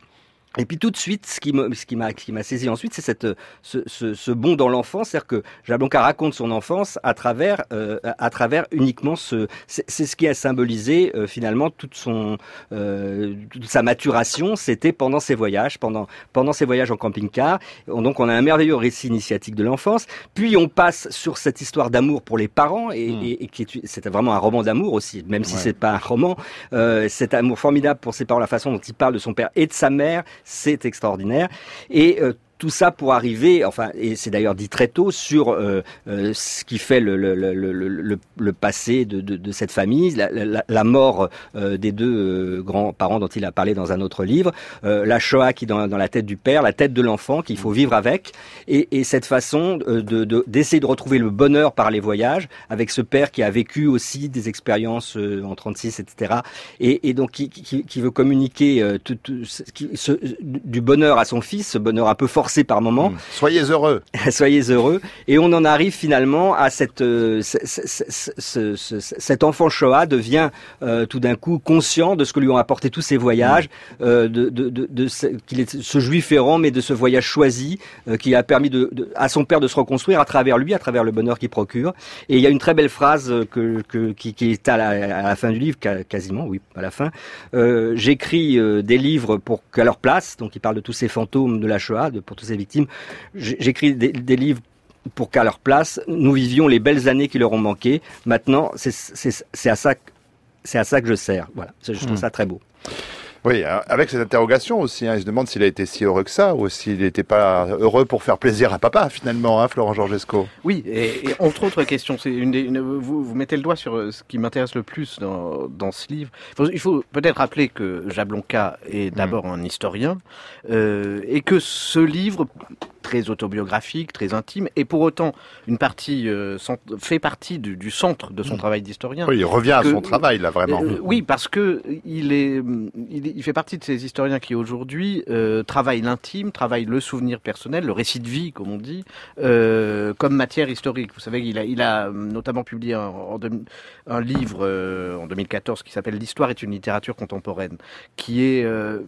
Speaker 4: Et puis tout de suite, ce qui m'a, ce qui m'a, ce qui m'a saisi ensuite, c'est cette, ce, ce, ce bond dans l'enfance, c'est-à-dire que Jablonka raconte son enfance à travers, euh, à travers uniquement ce, c'est, c'est ce qui a symbolisé euh, finalement toute son, euh, toute sa maturation. C'était pendant ses voyages, pendant, pendant ses voyages en camping-car. Donc on a un merveilleux récit initiatique de l'enfance. Puis on passe sur cette histoire d'amour pour les parents et, mmh. et, et qui est, c'était vraiment un roman d'amour aussi, même si ouais. c'est pas un roman. Euh, cet amour formidable pour ses parents, la façon dont il parle de son père et de sa mère. C'est extraordinaire. Et euh, tout ça pour arriver, enfin, et c'est d'ailleurs dit très tôt, sur euh, euh, ce qui fait le, le, le, le, le, le passé de, de, de cette famille, la, la, la mort euh, des deux euh, grands-parents dont il a parlé dans un autre livre, euh, la Shoah qui est dans, dans la tête du père, la tête de l'enfant qu'il faut vivre avec, et, et cette façon de, de, d'essayer de retrouver le bonheur par les voyages, avec ce père qui a vécu aussi des expériences euh, en trente-six, et cetera, et, et donc qui, qui, qui veut communiquer euh, tout, tout, qui, ce, du bonheur à son fils, ce bonheur un peu fort par moment.
Speaker 2: Mmh. Soyez heureux.
Speaker 4: Soyez heureux. Et on en arrive finalement à cette, euh, c- c- c- c- c- cet enfant Shoah devient euh, tout d'un coup conscient de ce que lui ont apporté tous ces voyages, mmh. euh, de, de, de, de ce, qu'il est ce juif errant, mais de ce voyage choisi euh, qui a permis de, de, à son père de se reconstruire à travers lui, à travers le bonheur qu'il procure. Et il y a une très belle phrase que, que, qui, qui est à la, à la fin du livre, quasiment, oui, à la fin. Euh, j'écris euh, des livres pour qu'à leur place, donc il parle de tous ces fantômes de la Shoah, de, pour tous ces victimes. J'écris des, des livres pour qu'à leur place, nous vivions les belles années qui leur ont manqué. Maintenant, c'est, c'est, c'est, à, ça, c'est à ça que je sers. Voilà, je trouve mmh. ça très beau.
Speaker 2: Oui, avec cette interrogation aussi, hein, il se demande s'il a été si heureux que ça, ou s'il n'était pas heureux pour faire plaisir à papa, finalement, hein, Florent Georgesco.
Speaker 5: Oui, et, et entre autres questions, c'est une des, une, vous, vous mettez le doigt sur ce qui m'intéresse le plus dans, dans ce livre. Il faut, il faut peut-être rappeler que Jablonka est d'abord mmh. un historien, euh, et que ce livre, très autobiographique, très intime, et pour autant une partie euh, fait partie du, du centre de son mmh. travail d'historien.
Speaker 2: Oui, il revient que, à son travail, là, vraiment.
Speaker 5: Euh, oui, parce que il est, il, il fait partie de ces historiens qui aujourd'hui euh, travaillent l'intime, travaillent le souvenir personnel, le récit de vie, comme on dit, euh, comme matière historique. Vous savez, il a, il a notamment publié un, en deux, un livre euh, en deux mille quatorze qui s'appelle L'histoire est une littérature contemporaine, qui est euh,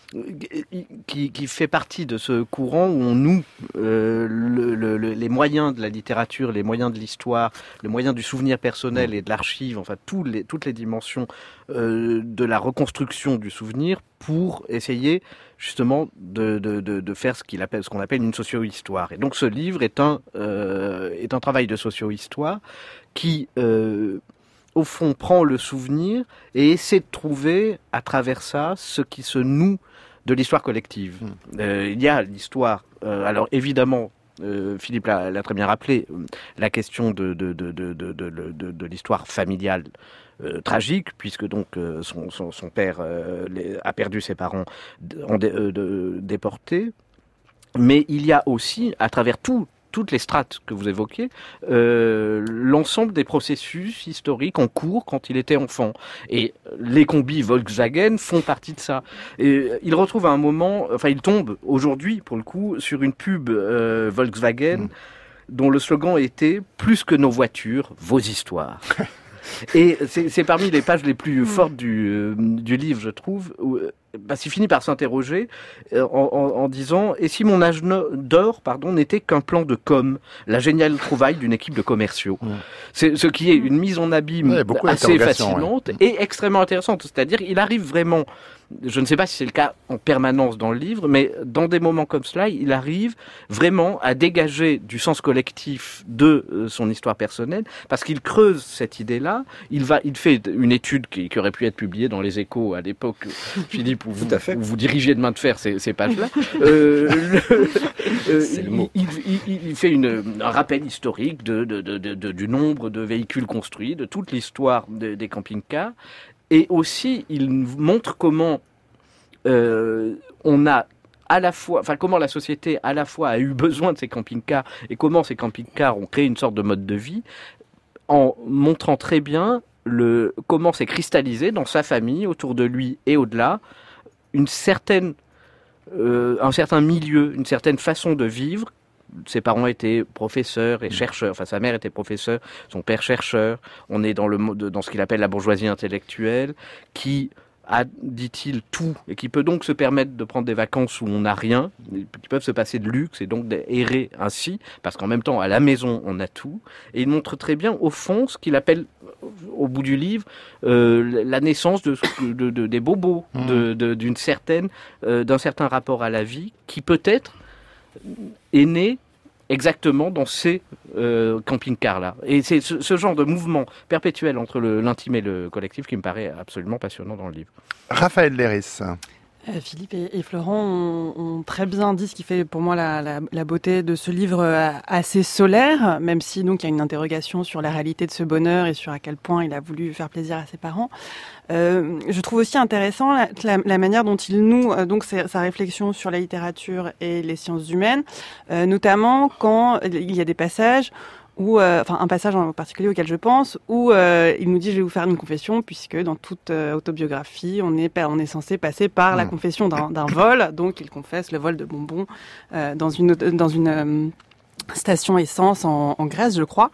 Speaker 5: Qui, qui fait partie de ce courant où on noue euh, le, le, les moyens de la littérature, les moyens de l'histoire, les moyens du souvenir personnel et de l'archive, enfin tous les, toutes les dimensions euh, de la reconstruction du souvenir pour essayer justement de, de, de, de faire ce, qu'il appelle, ce qu'on appelle une socio-histoire. Et donc ce livre est un, euh, est un travail de socio-histoire qui... Euh, au fond, prend le souvenir et essaie de trouver, à travers ça, ce qui se noue de l'histoire collective. Mmh. Euh, il y a l'histoire, euh, alors évidemment, euh, Philippe l'a, l'a très bien rappelé, la question de, de, de, de, de, de, de, de l'histoire familiale euh, tragique, puisque donc euh, son, son, son père euh, les, a perdu ses parents en dé, euh, de, déportés. Mais il y a aussi, à travers tout, toutes les strates que vous évoquez, euh, l'ensemble des processus historiques en cours quand il était enfant. Et les combis Volkswagen font partie de ça. Et il retrouve à un moment, enfin il tombe aujourd'hui, pour le coup, sur une pub euh, Volkswagen mmh. dont le slogan était « Plus que nos voitures, vos histoires ». Et c'est, c'est parmi les pages les plus fortes du, euh, du livre, je trouve, où, parce qu'il finit par s'interroger euh, en, en, en disant « Et si mon âge d'or pardon, n'était qu'un plan de com, la géniale trouvaille d'une équipe de commerciaux mmh. ?» C'est ce qui est une mise en abîme ouais, assez fascinante ouais. et extrêmement intéressante. C'est-à-dire il arrive vraiment, je ne sais pas si c'est le cas en permanence dans le livre, mais dans des moments comme cela, il arrive vraiment à dégager du sens collectif de euh, son histoire personnelle, parce qu'il creuse cette idée-là. Il va, il fait une étude qui, qui aurait pu être publiée dans les Échos à l'époque, Philippe, où vous, Tout à fait. Où vous dirigiez de main de fer ces, ces pages-là. Euh, le, euh, c'est le mot. Il, il, il fait une, un rappel historique de, de, de, de, de, du nombre de véhicules construits, de toute l'histoire de, des camping-cars. Et aussi, il montre comment euh, on a à la fois, enfin comment la société à la fois a eu besoin de ces camping-cars et comment ces camping-cars ont créé une sorte de mode de vie, en montrant très bien le comment s'est cristallisé dans sa famille, autour de lui et au-delà, une certaine, euh, un certain milieu, une certaine façon de vivre. Ses parents étaient professeurs et chercheurs. Enfin, sa mère était professeur, son père chercheur. On est dans le dans ce qu'il appelle la bourgeoisie intellectuelle, qui a, dit-il, tout, et qui peut donc se permettre de prendre des vacances où on n'a rien, qui peuvent se passer de luxe et donc d'errer ainsi, parce qu'en même temps, à la maison, on a tout. Et il montre très bien, au fond, ce qu'il appelle, au bout du livre, euh, la naissance de, de, de, des bobos, mmh. de, de, d'une certaine, euh, d'un certain rapport à la vie, qui peut-être est né exactement dans ces euh, camping-cars-là. Et c'est ce, ce genre de mouvement perpétuel entre le, l'intime et le collectif qui me paraît absolument passionnant dans le livre.
Speaker 2: Raphaël Léris.
Speaker 1: Euh, Philippe et, et Florent ont, ont très bien dit ce qui fait pour moi la, la, la beauté de ce livre euh, assez solaire, même si donc il y a une interrogation sur la réalité de ce bonheur et sur à quel point il a voulu faire plaisir à ses parents. Euh, je trouve aussi intéressant la, la, la manière dont il noue euh, donc sa, sa réflexion sur la littérature et les sciences humaines, euh, notamment quand il y a des passages où, euh, enfin un passage en particulier auquel je pense, où euh, il nous dit « je vais vous faire une confession » puisque dans toute euh, autobiographie, on est, on est censé passer par mmh. la confession d'un, d'un vol, donc il confesse le vol de bonbons euh, dans une, dans une euh, station essence en, en Grèce, je crois.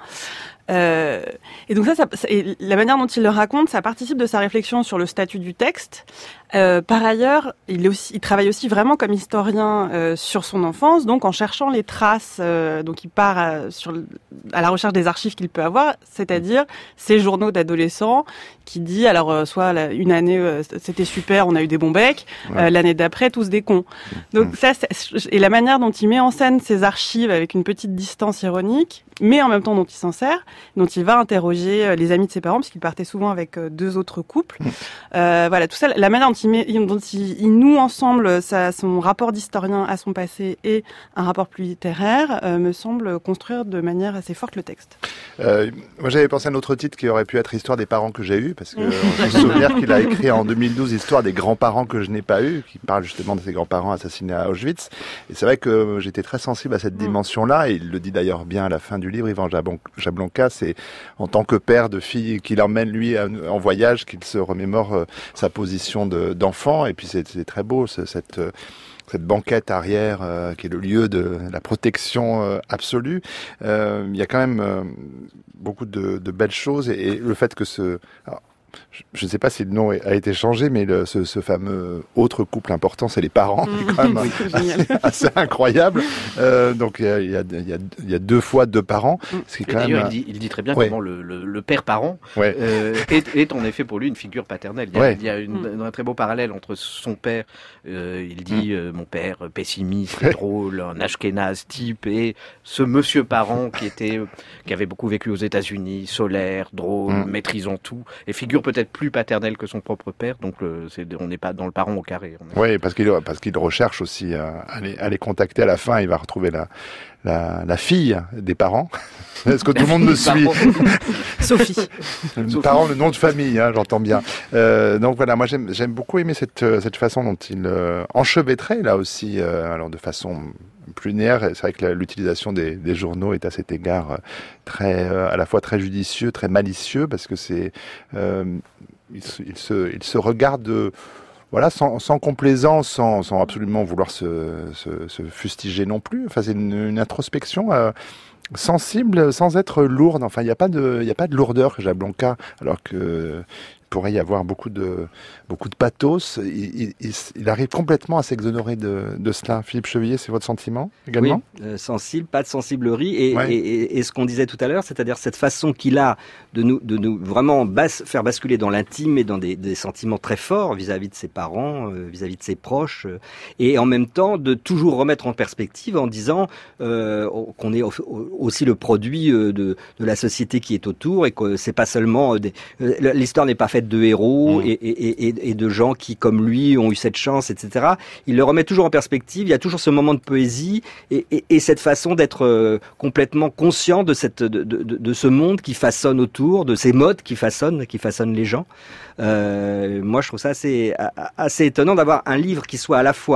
Speaker 1: Euh, et donc ça, ça et la manière dont il le raconte, ça participe de sa réflexion sur le statut du texte. Euh, par ailleurs, il, est aussi, il travaille aussi vraiment comme historien euh, sur son enfance, donc en cherchant les traces. Euh, donc il part à, sur, à la recherche des archives qu'il peut avoir, c'est-à-dire ces journaux d'adolescents qui dit alors euh, soit la, une année euh, c'était super, on a eu des bons becs, ouais. euh, l'année d'après tous des cons. Donc mmh. ça, c'est, et la manière dont il met en scène ces archives avec une petite distance ironique, mais en même temps dont il s'en sert, dont il va interroger les amis de ses parents, parce qu'il partait souvent avec deux autres couples. Euh, voilà, tout ça, la manière dont il, met, dont il, il noue ensemble sa, son rapport d'historien à son passé et un rapport plus littéraire, euh, me semble construire de manière assez forte le texte.
Speaker 2: Euh, moi, j'avais pensé à un autre titre qui aurait pu être Histoire des parents que j'ai eus, parce que on peut se souvenir qu'il a écrit en deux mille douze Histoire des grands-parents que je n'ai pas eus, qui parle justement de ses grands-parents assassinés à Auschwitz. Et c'est vrai que j'étais très sensible à cette dimension-là, et il le dit d'ailleurs bien à la fin du livre, Yvan Jablonka, c'est en tant que père de fille qu'il emmène lui en voyage qu'il se remémore euh, sa position de, d'enfant, et puis c'est, c'est très beau ce, cette euh, cette banquette arrière euh, qui est le lieu de la protection euh, absolue. Euh, il y a quand même euh, beaucoup de, de belles choses, et, et le fait que ce... Alors, je ne sais pas si le nom a été changé, mais le, ce, ce fameux autre couple important, c'est les parents. C'est quand même assez, assez incroyable. Euh, donc il y a, il y, a, il y, a, il y a deux fois deux parents. Ce qui est quand
Speaker 5: d'ailleurs,
Speaker 2: même...
Speaker 5: il, dit, il dit très bien
Speaker 2: ouais.
Speaker 5: comment le, le, le père parent
Speaker 2: ouais.
Speaker 5: euh, est, est en effet pour lui une figure paternelle. Il y a, ouais. il y a une, mm. un très beau parallèle entre son père, euh, il dit mm. euh, mon père pessimiste, drôle, un ashkénaze type, et ce monsieur parent qui était, qui avait beaucoup vécu aux États-Unis, solaire, drôle, mm. maîtrisant tout, et figure peut-être plus paternel que son propre père, donc le, c'est, on n'est pas dans le parent au carré.
Speaker 2: Oui, parce qu'il, parce qu'il recherche aussi à, à, les, à les contacter à la fin, il va retrouver la, la, la fille des parents. Est-ce que tout le monde me suit?
Speaker 1: Sophie.
Speaker 2: Le parent, le nom de famille, hein, j'entends bien. Euh, donc voilà, moi j'aime, j'aime beaucoup aimer cette, cette façon dont il euh, enchevêtrait là aussi, euh, alors de façon plus linéaire. C'est vrai que la, l'utilisation des, des journaux est à cet égard très, euh, à la fois très judicieux, très malicieux, parce que c'est, euh, il, se, il, se, il se regarde, euh, voilà, sans, sans complaisance, sans, sans absolument vouloir se, se, se fustiger non plus. Enfin, c'est une, une introspection euh, sensible, sans être lourde. Enfin, il n'y a pas de, il y a pas de lourdeur que Jablonka, alors que il pourrait y avoir beaucoup de, beaucoup de pathos. Il, il, il arrive complètement à s'exonérer de, de cela. Philippe Chevillier, c'est votre sentiment également?
Speaker 4: Oui, euh, sensible, pas de sensiblerie. Et,
Speaker 2: ouais.
Speaker 4: et, et, et ce qu'on disait tout à l'heure, c'est-à-dire cette façon qu'il a de nous, de nous vraiment bas, faire basculer dans l'intime et dans des, des sentiments très forts vis-à-vis de ses parents, euh, vis-à-vis de ses proches, euh, et en même temps de toujours remettre en perspective en disant euh, qu'on est aussi le produit de, de la société qui est autour, et que c'est pas seulement des, l'histoire n'est pas faite de héros mmh. et, et, et, et de gens qui, comme lui, ont eu cette chance, et cetera. Il le remet toujours en perspective. Il y a toujours ce moment de poésie et, et, et cette façon d'être euh, complètement conscient de cette, de, de, de ce monde qui façonne autour, de ces modes qui façonnent, qui façonnent les gens. Euh, moi, je trouve ça assez, assez étonnant d'avoir un livre qui soit à la fois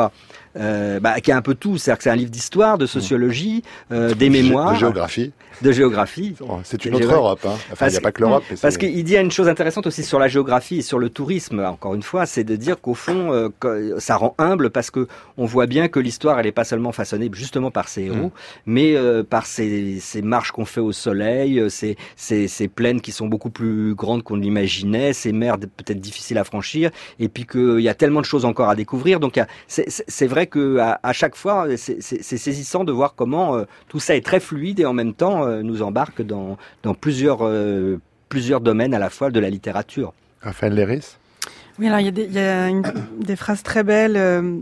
Speaker 4: euh, bah, qui a un peu tout. C'est-à-dire que c'est un livre d'histoire, de sociologie, euh, des mémoires,
Speaker 2: de géographie.
Speaker 4: De géographie.
Speaker 2: C'est une autre Europe. Hein. Enfin, il n'y a pas que l'Europe. Mais
Speaker 4: parce qu'il dit une chose intéressante aussi sur la géographie et sur le tourisme. Encore une fois, c'est de dire qu'au fond, euh, ça rend humble parce que on voit bien que l'histoire, elle n'est pas seulement façonnée justement par ses héros, mmh. mais euh, par ces, ces marches qu'on fait au soleil, ces, ces, ces plaines qui sont beaucoup plus grandes qu'on l'imaginait, ces mers peut-être difficiles à franchir, et puis qu'il y a tellement de choses encore à découvrir. Donc, c'est, c'est vrai que à, à chaque fois, c'est, c'est, c'est saisissant de voir comment euh, tout ça est très fluide et en même temps euh, nous embarque dans, dans plusieurs, euh, plusieurs domaines à la fois de la littérature.
Speaker 2: Raphaël Léris ?
Speaker 1: Oui, alors il y a des, il y a une, des phrases très belles. Euh,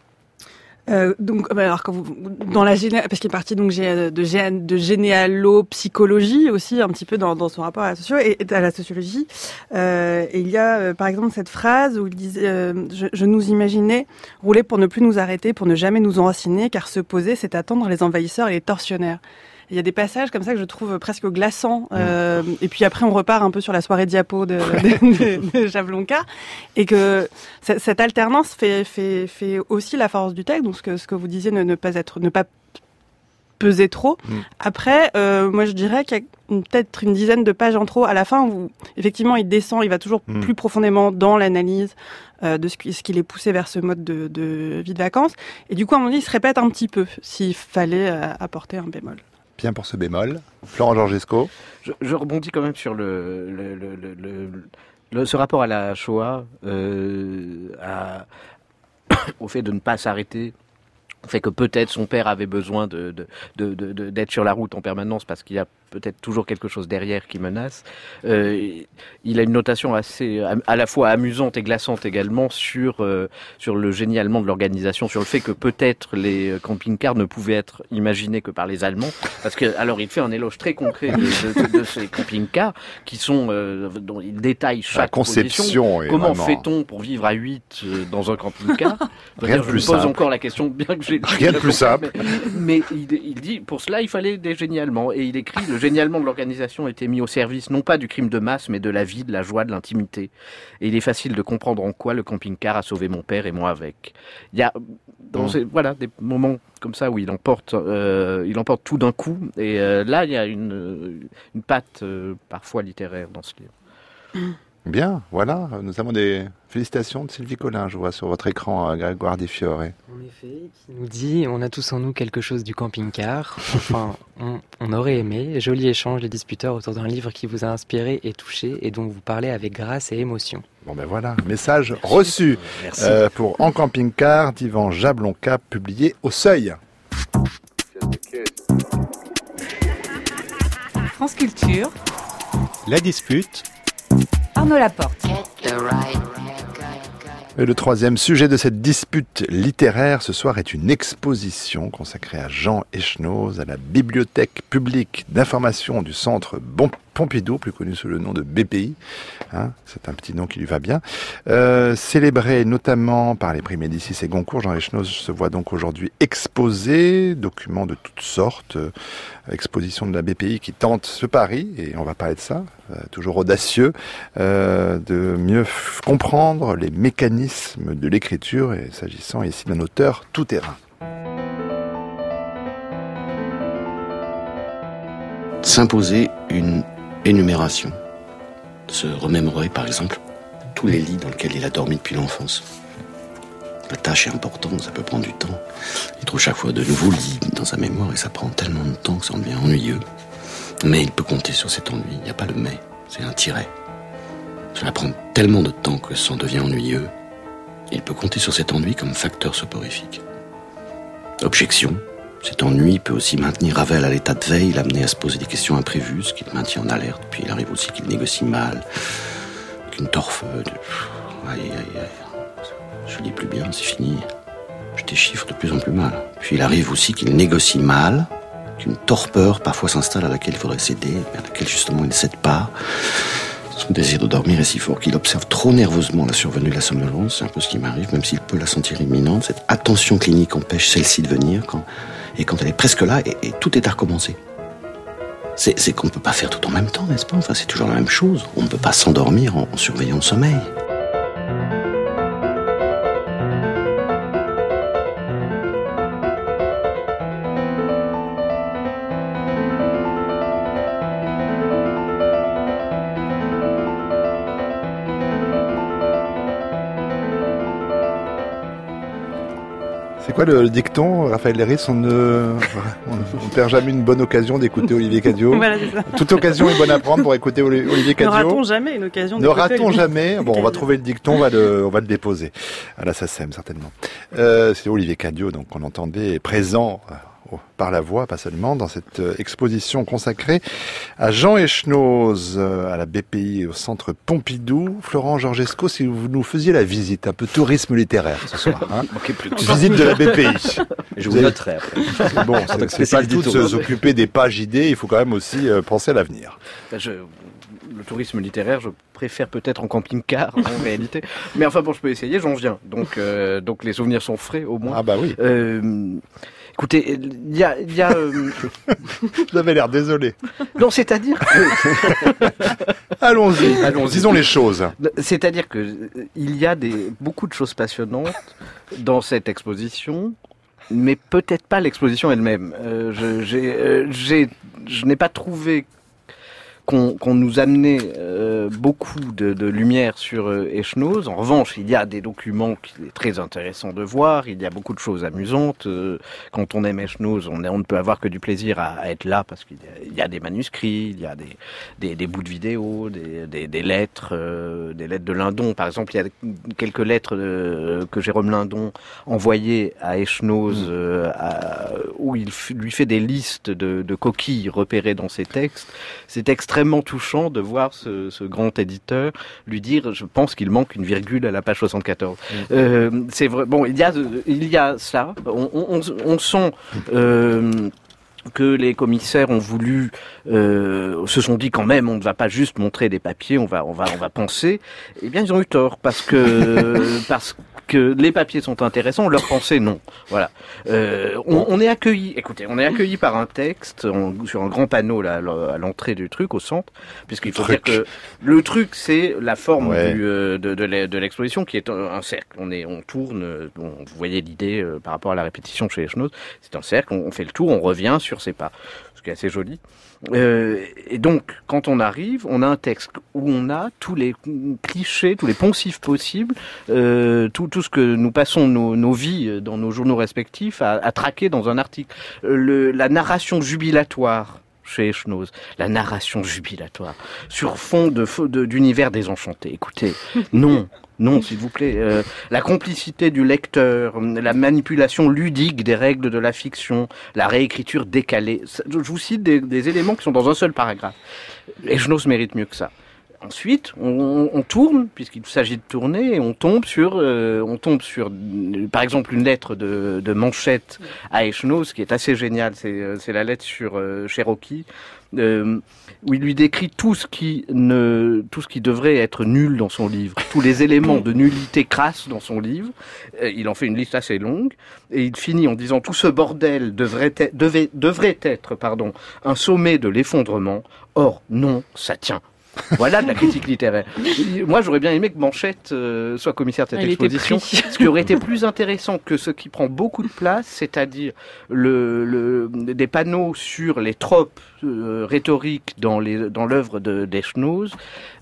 Speaker 1: euh, donc, alors quand vous, dans la géné, parce qu'il est parti donc de, de, de généalo-psychologie aussi un petit peu dans, dans son rapport à la, socio, et, à la sociologie. Euh, et il y a euh, par exemple cette phrase où il disait euh, je, je nous imaginais rouler pour ne plus nous arrêter, pour ne jamais nous enraciner, car se poser, c'est attendre les envahisseurs et les tortionnaires. Il y a des passages comme ça que je trouve presque glaçants. Euh, et puis après, on repart un peu sur la soirée diapo de, de, de, de Jablonka. Et que cette alternance fait, fait, fait aussi la force du texte. Donc ce que, ce que vous disiez, ne, ne pas être, ne pas peser trop. Mm. Après, euh, moi je dirais qu'il y a une, peut-être une dizaine de pages en trop à la fin où effectivement il descend, il va toujours mm. plus profondément dans l'analyse euh, de ce qui, ce qui les poussait vers ce mode de, de vie de vacances. Et du coup, à un moment donné, il se répète un petit peu s'il fallait euh, apporter un bémol.
Speaker 2: Bien pour ce bémol. Florent Georgesco.
Speaker 5: Je, je rebondis quand même sur le, le, le, le, le, le ce rapport à la Shoah, euh, à, au fait de ne pas s'arrêter, au fait que peut-être son père avait besoin de, de, de, de, de, d'être sur la route en permanence parce qu'il y a peut-être toujours quelque chose derrière qui menace. Euh, il a une notation assez, à la fois amusante et glaçante également sur euh, sur le génie allemand de l'organisation, sur le fait que peut-être les camping-cars ne pouvaient être imaginés que par les Allemands, parce que alors il fait un éloge très concret de, de, de ces camping-cars qui sont euh, dont il détaille chaque
Speaker 2: la conception.
Speaker 5: Position. Comment
Speaker 2: vraiment...
Speaker 5: fait-on pour vivre à huit euh, dans un camping-car?
Speaker 2: Rien de
Speaker 5: je
Speaker 2: plus
Speaker 5: me pose
Speaker 2: simple.
Speaker 5: encore la question, bien que j'ai
Speaker 2: rien de plus simple.
Speaker 5: Mais, mais il, il dit pour cela il fallait des génies allemands et il écrit le génie allemand de l'organisation était mis au service non pas du crime de masse mais de la vie, de la joie, de l'intimité. Et il est facile de comprendre en quoi le camping-car a sauvé mon père et moi avec. Il y a dans ces, voilà des moments comme ça où il emporte, euh, il emporte tout d'un coup. Et euh, là, il y a une, une patte euh, parfois littéraire dans ce livre.
Speaker 2: Bien, voilà, nous avons des félicitations de Sylvie Collin, je vois sur votre écran, Grégoire Di Fiore.
Speaker 9: En effet, qui nous dit, on a tous en nous quelque chose du camping-car, enfin, on, on aurait aimé, joli échange les disputeurs autour d'un livre qui vous a inspiré et touché et dont vous parlez avec grâce et émotion.
Speaker 2: Bon ben voilà, message reçu euh, pour En camping-car d'Yvan Jablonka, publié au Seuil.
Speaker 6: France Culture.
Speaker 7: La dispute.
Speaker 6: Arnaud Laporte.
Speaker 2: Et le troisième sujet de cette dispute littéraire ce soir est une exposition consacrée à Jean Echenoz à la Bibliothèque publique d'information du Centre bon Pompidou, plus connu sous le nom de B P I. Hein, c'est un petit nom qui lui va bien. Euh, célébré notamment par les prix Médicis et Goncourt, Jean Echenoz se voit donc aujourd'hui exposé, documents de toutes sortes, euh, exposition de la B P I qui tente ce pari, et on va parler de ça, euh, toujours audacieux, euh, de mieux f- comprendre les mécanismes de l'écriture, et s'agissant ici d'un auteur tout-terrain.
Speaker 10: S'imposer une énumération, se remémorer par exemple tous les lits dans lesquels il a dormi depuis l'enfance. La tâche est importante, ça peut prendre du temps. Il trouve chaque fois de nouveaux lits dans sa mémoire et ça prend tellement de temps que ça en devient ennuyeux. Mais il peut compter sur cet ennui, il n'y a pas le mais, c'est un tiret. Cela prend tellement de temps que ça en devient ennuyeux. Il peut compter sur cet ennui comme facteur soporifique. Objection. Cet ennui peut aussi maintenir Ravel à l'état de veille, l'amener à se poser des questions imprévues, ce qui le maintient en alerte. Puis il arrive aussi qu'il négocie mal, qu'une torfe... De... Aïe, aïe, aïe. Je lis plus bien, c'est fini. Je déchiffre de plus en plus mal. Puis il arrive aussi qu'il négocie mal, qu'une torpeur parfois s'installe à laquelle il faudrait céder, mais à laquelle justement il ne cède pas. Son désir de dormir est si fort qu'il observe trop nerveusement la survenue de la somnolence. C'est un peu ce qui m'arrive, même s'il peut la sentir imminente. Cette attention clinique empêche celle-ci de venir quand... Et quand elle est presque là, et, et tout est à recommencer. C'est, c'est qu'on ne peut pas faire tout en même temps, n'est-ce pas? Enfin, c'est toujours la même chose. On ne peut pas s'endormir en, en surveillant le sommeil.
Speaker 2: C'est quoi le, le dicton, Raphaël Léris? On ne on, on perd jamais une bonne occasion d'écouter Olivier Cadiot.
Speaker 1: Voilà, c'est ça.
Speaker 2: Toute occasion est bonne à prendre pour écouter Olivier Cadiot.
Speaker 1: Ne ratons jamais une occasion
Speaker 2: Ne
Speaker 1: d'écouter
Speaker 2: ratons
Speaker 1: Olivier
Speaker 2: jamais. Bon, on va trouver le dicton, on va le, on va le déposer à la S A C E M certainement. Euh, c'est Olivier Cadiot, donc on entendait, présent par la voix, pas seulement, dans cette exposition consacrée à Jean Echenoz, à la B P I, au centre Pompidou. Florent Georgesco, si vous nous faisiez la visite, un peu tourisme littéraire ce soir. Hein. Visite de la B P I.
Speaker 4: Je vous, vous noterai après.
Speaker 2: C'est bon, c'est, c'est pas tout de s'occuper des pages idées, il faut quand même aussi euh, penser à l'avenir.
Speaker 5: Je... Le tourisme littéraire, je préfère peut-être en camping-car en réalité. Mais enfin bon, je peux essayer, j'en viens. Donc, euh, donc les souvenirs sont frais au moins.
Speaker 2: Ah bah oui.
Speaker 5: Euh, écoutez, il y a... Y a euh...
Speaker 2: Vous avez l'air désolé.
Speaker 5: Non, c'est-à-dire que...
Speaker 2: Allons-y, Allons-y, disons les choses.
Speaker 5: C'est-à-dire que il y a des, beaucoup de choses passionnantes dans cette exposition, mais peut-être pas l'exposition elle-même. Euh, je, j'ai, euh, j'ai, je n'ai pas trouvé... Qu'on, qu'on nous amenait euh, beaucoup de, de lumière sur euh, Echenoz. En revanche, il y a des documents qu'il est très intéressant de voir. Il y a beaucoup de choses amusantes. Euh, quand on aime Echenoz, on, on ne peut avoir que du plaisir à, à être là parce qu'il y a, il y a des manuscrits, il y a des, des, des bouts de vidéos, des, des, des lettres, euh, des lettres de Lindon. Par exemple, il y a quelques lettres euh, que Jérôme Lindon envoyait à Echenoz euh, à, où il f- lui fait des listes de, de coquilles repérées dans ses textes. C'est extrêmement touchant de voir ce, ce grand éditeur lui dire, je pense qu'il manque une virgule à la page soixante-quatorze. Mmh. Euh, c'est vrai. Bon, il y a, il y a ça. On, on, on sent. Euh, que les commissaires ont voulu, euh, se sont dit quand même, on ne va pas juste montrer des papiers, on va, on va, on va penser. Eh bien, ils ont eu tort parce que parce que les papiers sont intéressants, leur pensée non. Voilà. Euh, on, on est accueilli. Écoutez, on est accueilli par un texte on, sur un grand panneau là à l'entrée du truc au centre, puisqu'il faut dire que le truc c'est la forme ouais. du, de, de, de l'exposition qui est un, un cercle. On est, on tourne. Bon, vous voyez l'idée euh, par rapport à la répétition chez Echenoz. C'est un cercle. On, on fait le tour, on revient sur sur ses pas, ce qui est assez joli. Euh, et donc, quand on arrive, on a un texte où on a tous les clichés, tous les poncifs possibles, euh, tout, tout ce que nous passons nos, nos vies dans nos journaux respectifs à, à traquer dans un article. Le, la narration jubilatoire chez Echenoz, la narration jubilatoire, sur fond de, de, d'univers désenchanté. Écoutez, non. Non, s'il vous plaît. Euh, la complicité du lecteur, la manipulation ludique des règles de la fiction, la réécriture décalée. Je vous cite des, des éléments qui sont dans un seul paragraphe. Echenoz mérite mieux que ça. Ensuite, on, on tourne, puisqu'il s'agit de tourner, et on tombe sur, euh, on tombe sur, par exemple, une lettre de, de Manchette à Echenoz, qui est assez géniale. C'est, c'est la lettre sur euh, Cherokee, euh, où il lui décrit tout ce qui ne, tout ce qui devrait être nul dans son livre, tous les éléments de nullité crasse dans son livre. Euh, il en fait une liste assez longue, et il finit en disant tout ce bordel devrait être, devait, devrait être, pardon, un sommet de l'effondrement. Or, non, ça tient. Voilà de la critique littéraire. Moi, j'aurais bien aimé que Manchette euh, soit commissaire de cette Elle exposition. Ce qui aurait été plus intéressant que ce qui prend beaucoup de place, c'est-à-dire le, le, des panneaux sur les tropes euh, rhétoriques dans, les, dans l'œuvre de, d'Echenoz.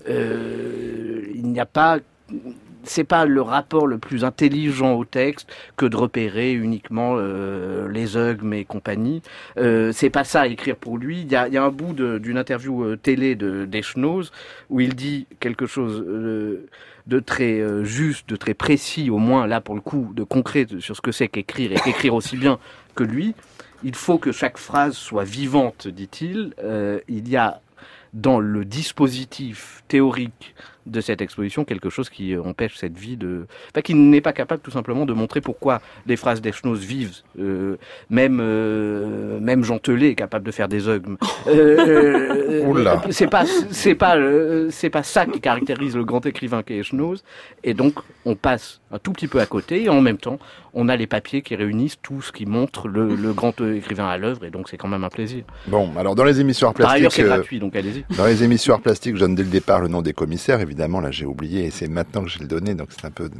Speaker 5: Euh, il n'y a pas... C'est pas le rapport le plus intelligent au texte que de repérer uniquement euh, les eugmes et compagnie. Euh, c'est pas ça à écrire pour lui. Il y a, il y a un bout de, d'une interview euh, télé de, d'Echenoz où il dit quelque chose euh, de très euh, juste, de très précis, au moins là pour le coup, de concret sur ce que c'est qu'écrire et qu'écrire aussi bien que lui. Il faut que chaque phrase soit vivante, dit-il. Euh, il y a dans le dispositif théorique de cette exposition quelque chose qui empêche cette vie de... Enfin, qui n'est pas capable tout simplement de montrer pourquoi les phrases d'Echenoz vivent. Euh, même euh, même Jean Telet est capable de faire des eugmes. Euh, euh, c'est pas c'est pas euh, c'est pas ça qui caractérise le grand écrivain qu'est Echenoz. Et donc on passe un tout petit peu à côté et en même temps on a les papiers qui réunissent tout ce qui montre le, le grand écrivain à l'œuvre et donc c'est quand même un plaisir.
Speaker 2: Bon, alors dans les émissions Art Plastique...
Speaker 5: Par ailleurs c'est euh, gratuit donc allez-y.
Speaker 2: Dans les émissions Art Plastique, je donne dès le départ le nom des commissaires, évidemment là j'ai oublié et c'est maintenant que je vais le donner donc c'est un peu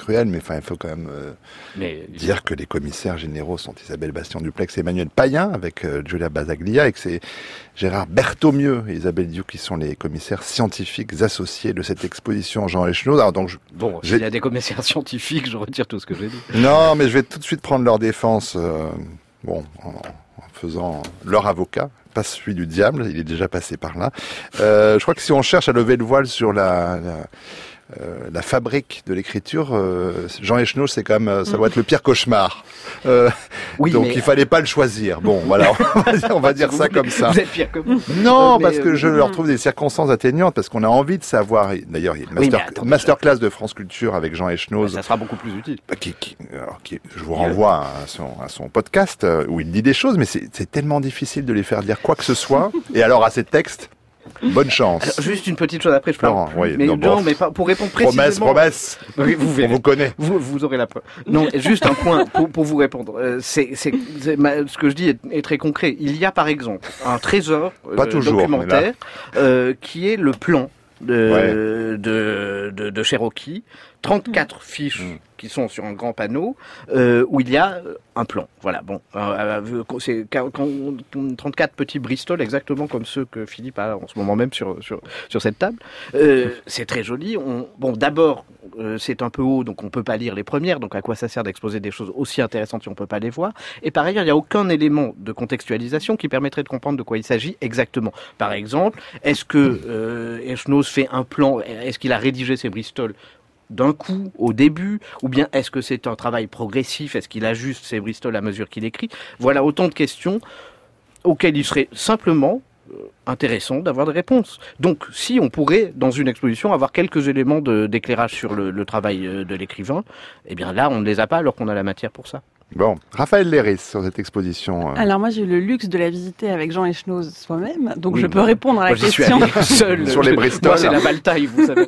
Speaker 2: cruel, mais enfin, il faut quand même euh,
Speaker 5: mais,
Speaker 2: dire que les commissaires généraux sont Isabelle Bastien-Duplex et Emmanuel Payen, avec euh, Julia Basaglia, et que c'est Gérard Berthaumieux et Isabelle Diouf qui sont les commissaires scientifiques associés de cette exposition Jean Echenoz. Alors donc, je,
Speaker 5: bon, s'il y a des commissaires scientifiques, je retire tout ce que j'ai dit.
Speaker 2: Non, mais je vais tout de suite prendre leur défense, euh, bon, en, en faisant leur avocat. Pas celui du diable, il est déjà passé par là. Euh, je crois que si on cherche à lever le voile sur la, la, euh, la fabrique de l'écriture, euh, Jean Echenoz, c'est quand même, ça doit être le pire cauchemar. Euh,
Speaker 5: oui,
Speaker 2: donc
Speaker 5: mais...
Speaker 2: il fallait pas le choisir. Bon, voilà, on va dire, on va dire ça comme ça.
Speaker 5: Vous êtes pire que moi.
Speaker 2: Non,
Speaker 5: euh, mais,
Speaker 2: parce que je
Speaker 5: euh,
Speaker 2: leur trouve des circonstances atténuantes, parce qu'on a envie de savoir. D'ailleurs, il y a une master,
Speaker 5: oui, attends,
Speaker 2: masterclass de France Culture avec Jean Echenoz.
Speaker 5: Ça sera beaucoup plus utile.
Speaker 2: Qui, qui, alors, qui, je vous renvoie à son, à son podcast euh, où il dit des choses, mais c'est, c'est tellement difficile de les faire dire quoi que ce soit. Et alors à ces textes, bonne chance.
Speaker 5: Alors, juste une petite chose après, je
Speaker 2: Florent, oui,
Speaker 5: mais
Speaker 2: non,
Speaker 5: non,
Speaker 2: bon.
Speaker 5: mais pas, pour répondre précisément.
Speaker 2: Promesse, promesse.
Speaker 5: Oui, vous verrez.
Speaker 2: On vous connaît.
Speaker 5: Vous, vous aurez la preuve. Non, juste un point pour, pour vous répondre. Euh, c'est, c'est, c'est ma, ce que je dis est, est très concret. Il y a par exemple un trésor
Speaker 2: Pas
Speaker 5: euh,
Speaker 2: toujours,
Speaker 5: documentaire euh, qui est le plan de,
Speaker 2: Ouais.
Speaker 5: de, de, de Cherokee. trente-quatre fiches
Speaker 2: Mm.
Speaker 5: qui sont sur un grand panneau euh, où il y a un plan. Voilà, bon, euh, euh, c'est trente-quatre petits Bristol, exactement comme ceux que Philippe a en ce moment même sur sur, sur cette table. Euh, c'est très joli. On, bon, d'abord, euh, c'est un peu haut, donc on peut pas lire les premières. Donc à quoi ça sert d'exposer des choses aussi intéressantes si on peut pas les voir? Et par ailleurs, il n'y a aucun élément de contextualisation qui permettrait de comprendre de quoi il s'agit exactement. Par exemple, est-ce que euh, Echenoz fait un plan? Est-ce qu'il a rédigé ses Bristol d'un coup, au début, ou bien est-ce que c'est un travail progressif? Est-ce qu'il ajuste ses Bristol à mesure qu'il écrit? Voilà autant de questions auxquelles il serait simplement euh, intéressant d'avoir des réponses. Donc, si on pourrait, dans une exposition, avoir quelques éléments de, d'éclairage sur le, le travail euh, de l'écrivain, eh bien là, on ne les a pas alors qu'on a la matière pour ça.
Speaker 2: Bon, Raphaël Léris sur cette exposition. Euh...
Speaker 1: Alors moi j'ai eu le luxe de la visiter avec Jean Echenoz soi-même, donc
Speaker 5: Oui,
Speaker 1: je peux répondre à la
Speaker 5: moi, j'y suis
Speaker 1: question.
Speaker 5: allé seul
Speaker 2: Sur les Bristol.
Speaker 5: Moi, c'est la bataille, vous savez.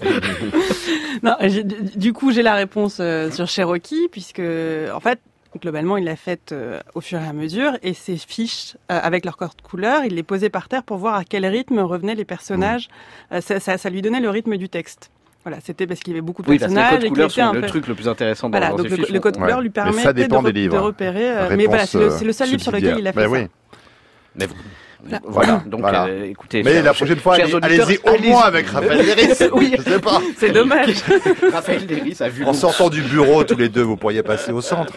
Speaker 1: Non, j'ai- du coup j'ai la réponse euh, sur Cherokee, puisque en fait globalement il l'a faite euh, au fur et à mesure, et ces fiches euh, avec leur code couleur, il les posait par terre pour voir à quel rythme revenaient les personnages. Euh, ça, ça, ça lui donnait le rythme du texte. Voilà, c'était parce qu'il y avait beaucoup de
Speaker 5: Oui, parce que les
Speaker 1: personnages
Speaker 5: codes
Speaker 1: et qu'il
Speaker 5: couleurs
Speaker 1: était
Speaker 5: sont
Speaker 1: un
Speaker 5: le
Speaker 1: peu...
Speaker 5: truc le plus intéressant dans,
Speaker 1: Voilà,
Speaker 5: dans
Speaker 1: donc
Speaker 5: ces
Speaker 1: le,
Speaker 5: fiches.
Speaker 1: le code
Speaker 2: Ouais.
Speaker 1: couleur lui
Speaker 2: Mais ça
Speaker 1: permettait
Speaker 2: dépend
Speaker 1: de,
Speaker 2: des livres.
Speaker 1: de repérer. euh,
Speaker 2: La
Speaker 1: mais voilà, c'est le,
Speaker 2: réponse,
Speaker 1: c'est le seul livre sur lequel il a fait
Speaker 2: Ben
Speaker 1: ça.
Speaker 2: oui.
Speaker 5: Mais vous-
Speaker 1: Voilà.
Speaker 5: Voilà, donc
Speaker 2: Voilà.
Speaker 5: euh, écoutez.
Speaker 2: Mais
Speaker 5: chers-
Speaker 2: la prochaine fois,
Speaker 5: chers
Speaker 2: allez,
Speaker 5: auditeurs,
Speaker 2: allez-y au
Speaker 5: allez-y.
Speaker 2: moins avec Raphaël Léris.
Speaker 5: Oui.
Speaker 2: Je sais pas.
Speaker 1: C'est dommage.
Speaker 5: Raphaël Léris a vu.
Speaker 2: En sortant du bureau, tous les deux, vous pourriez passer au centre.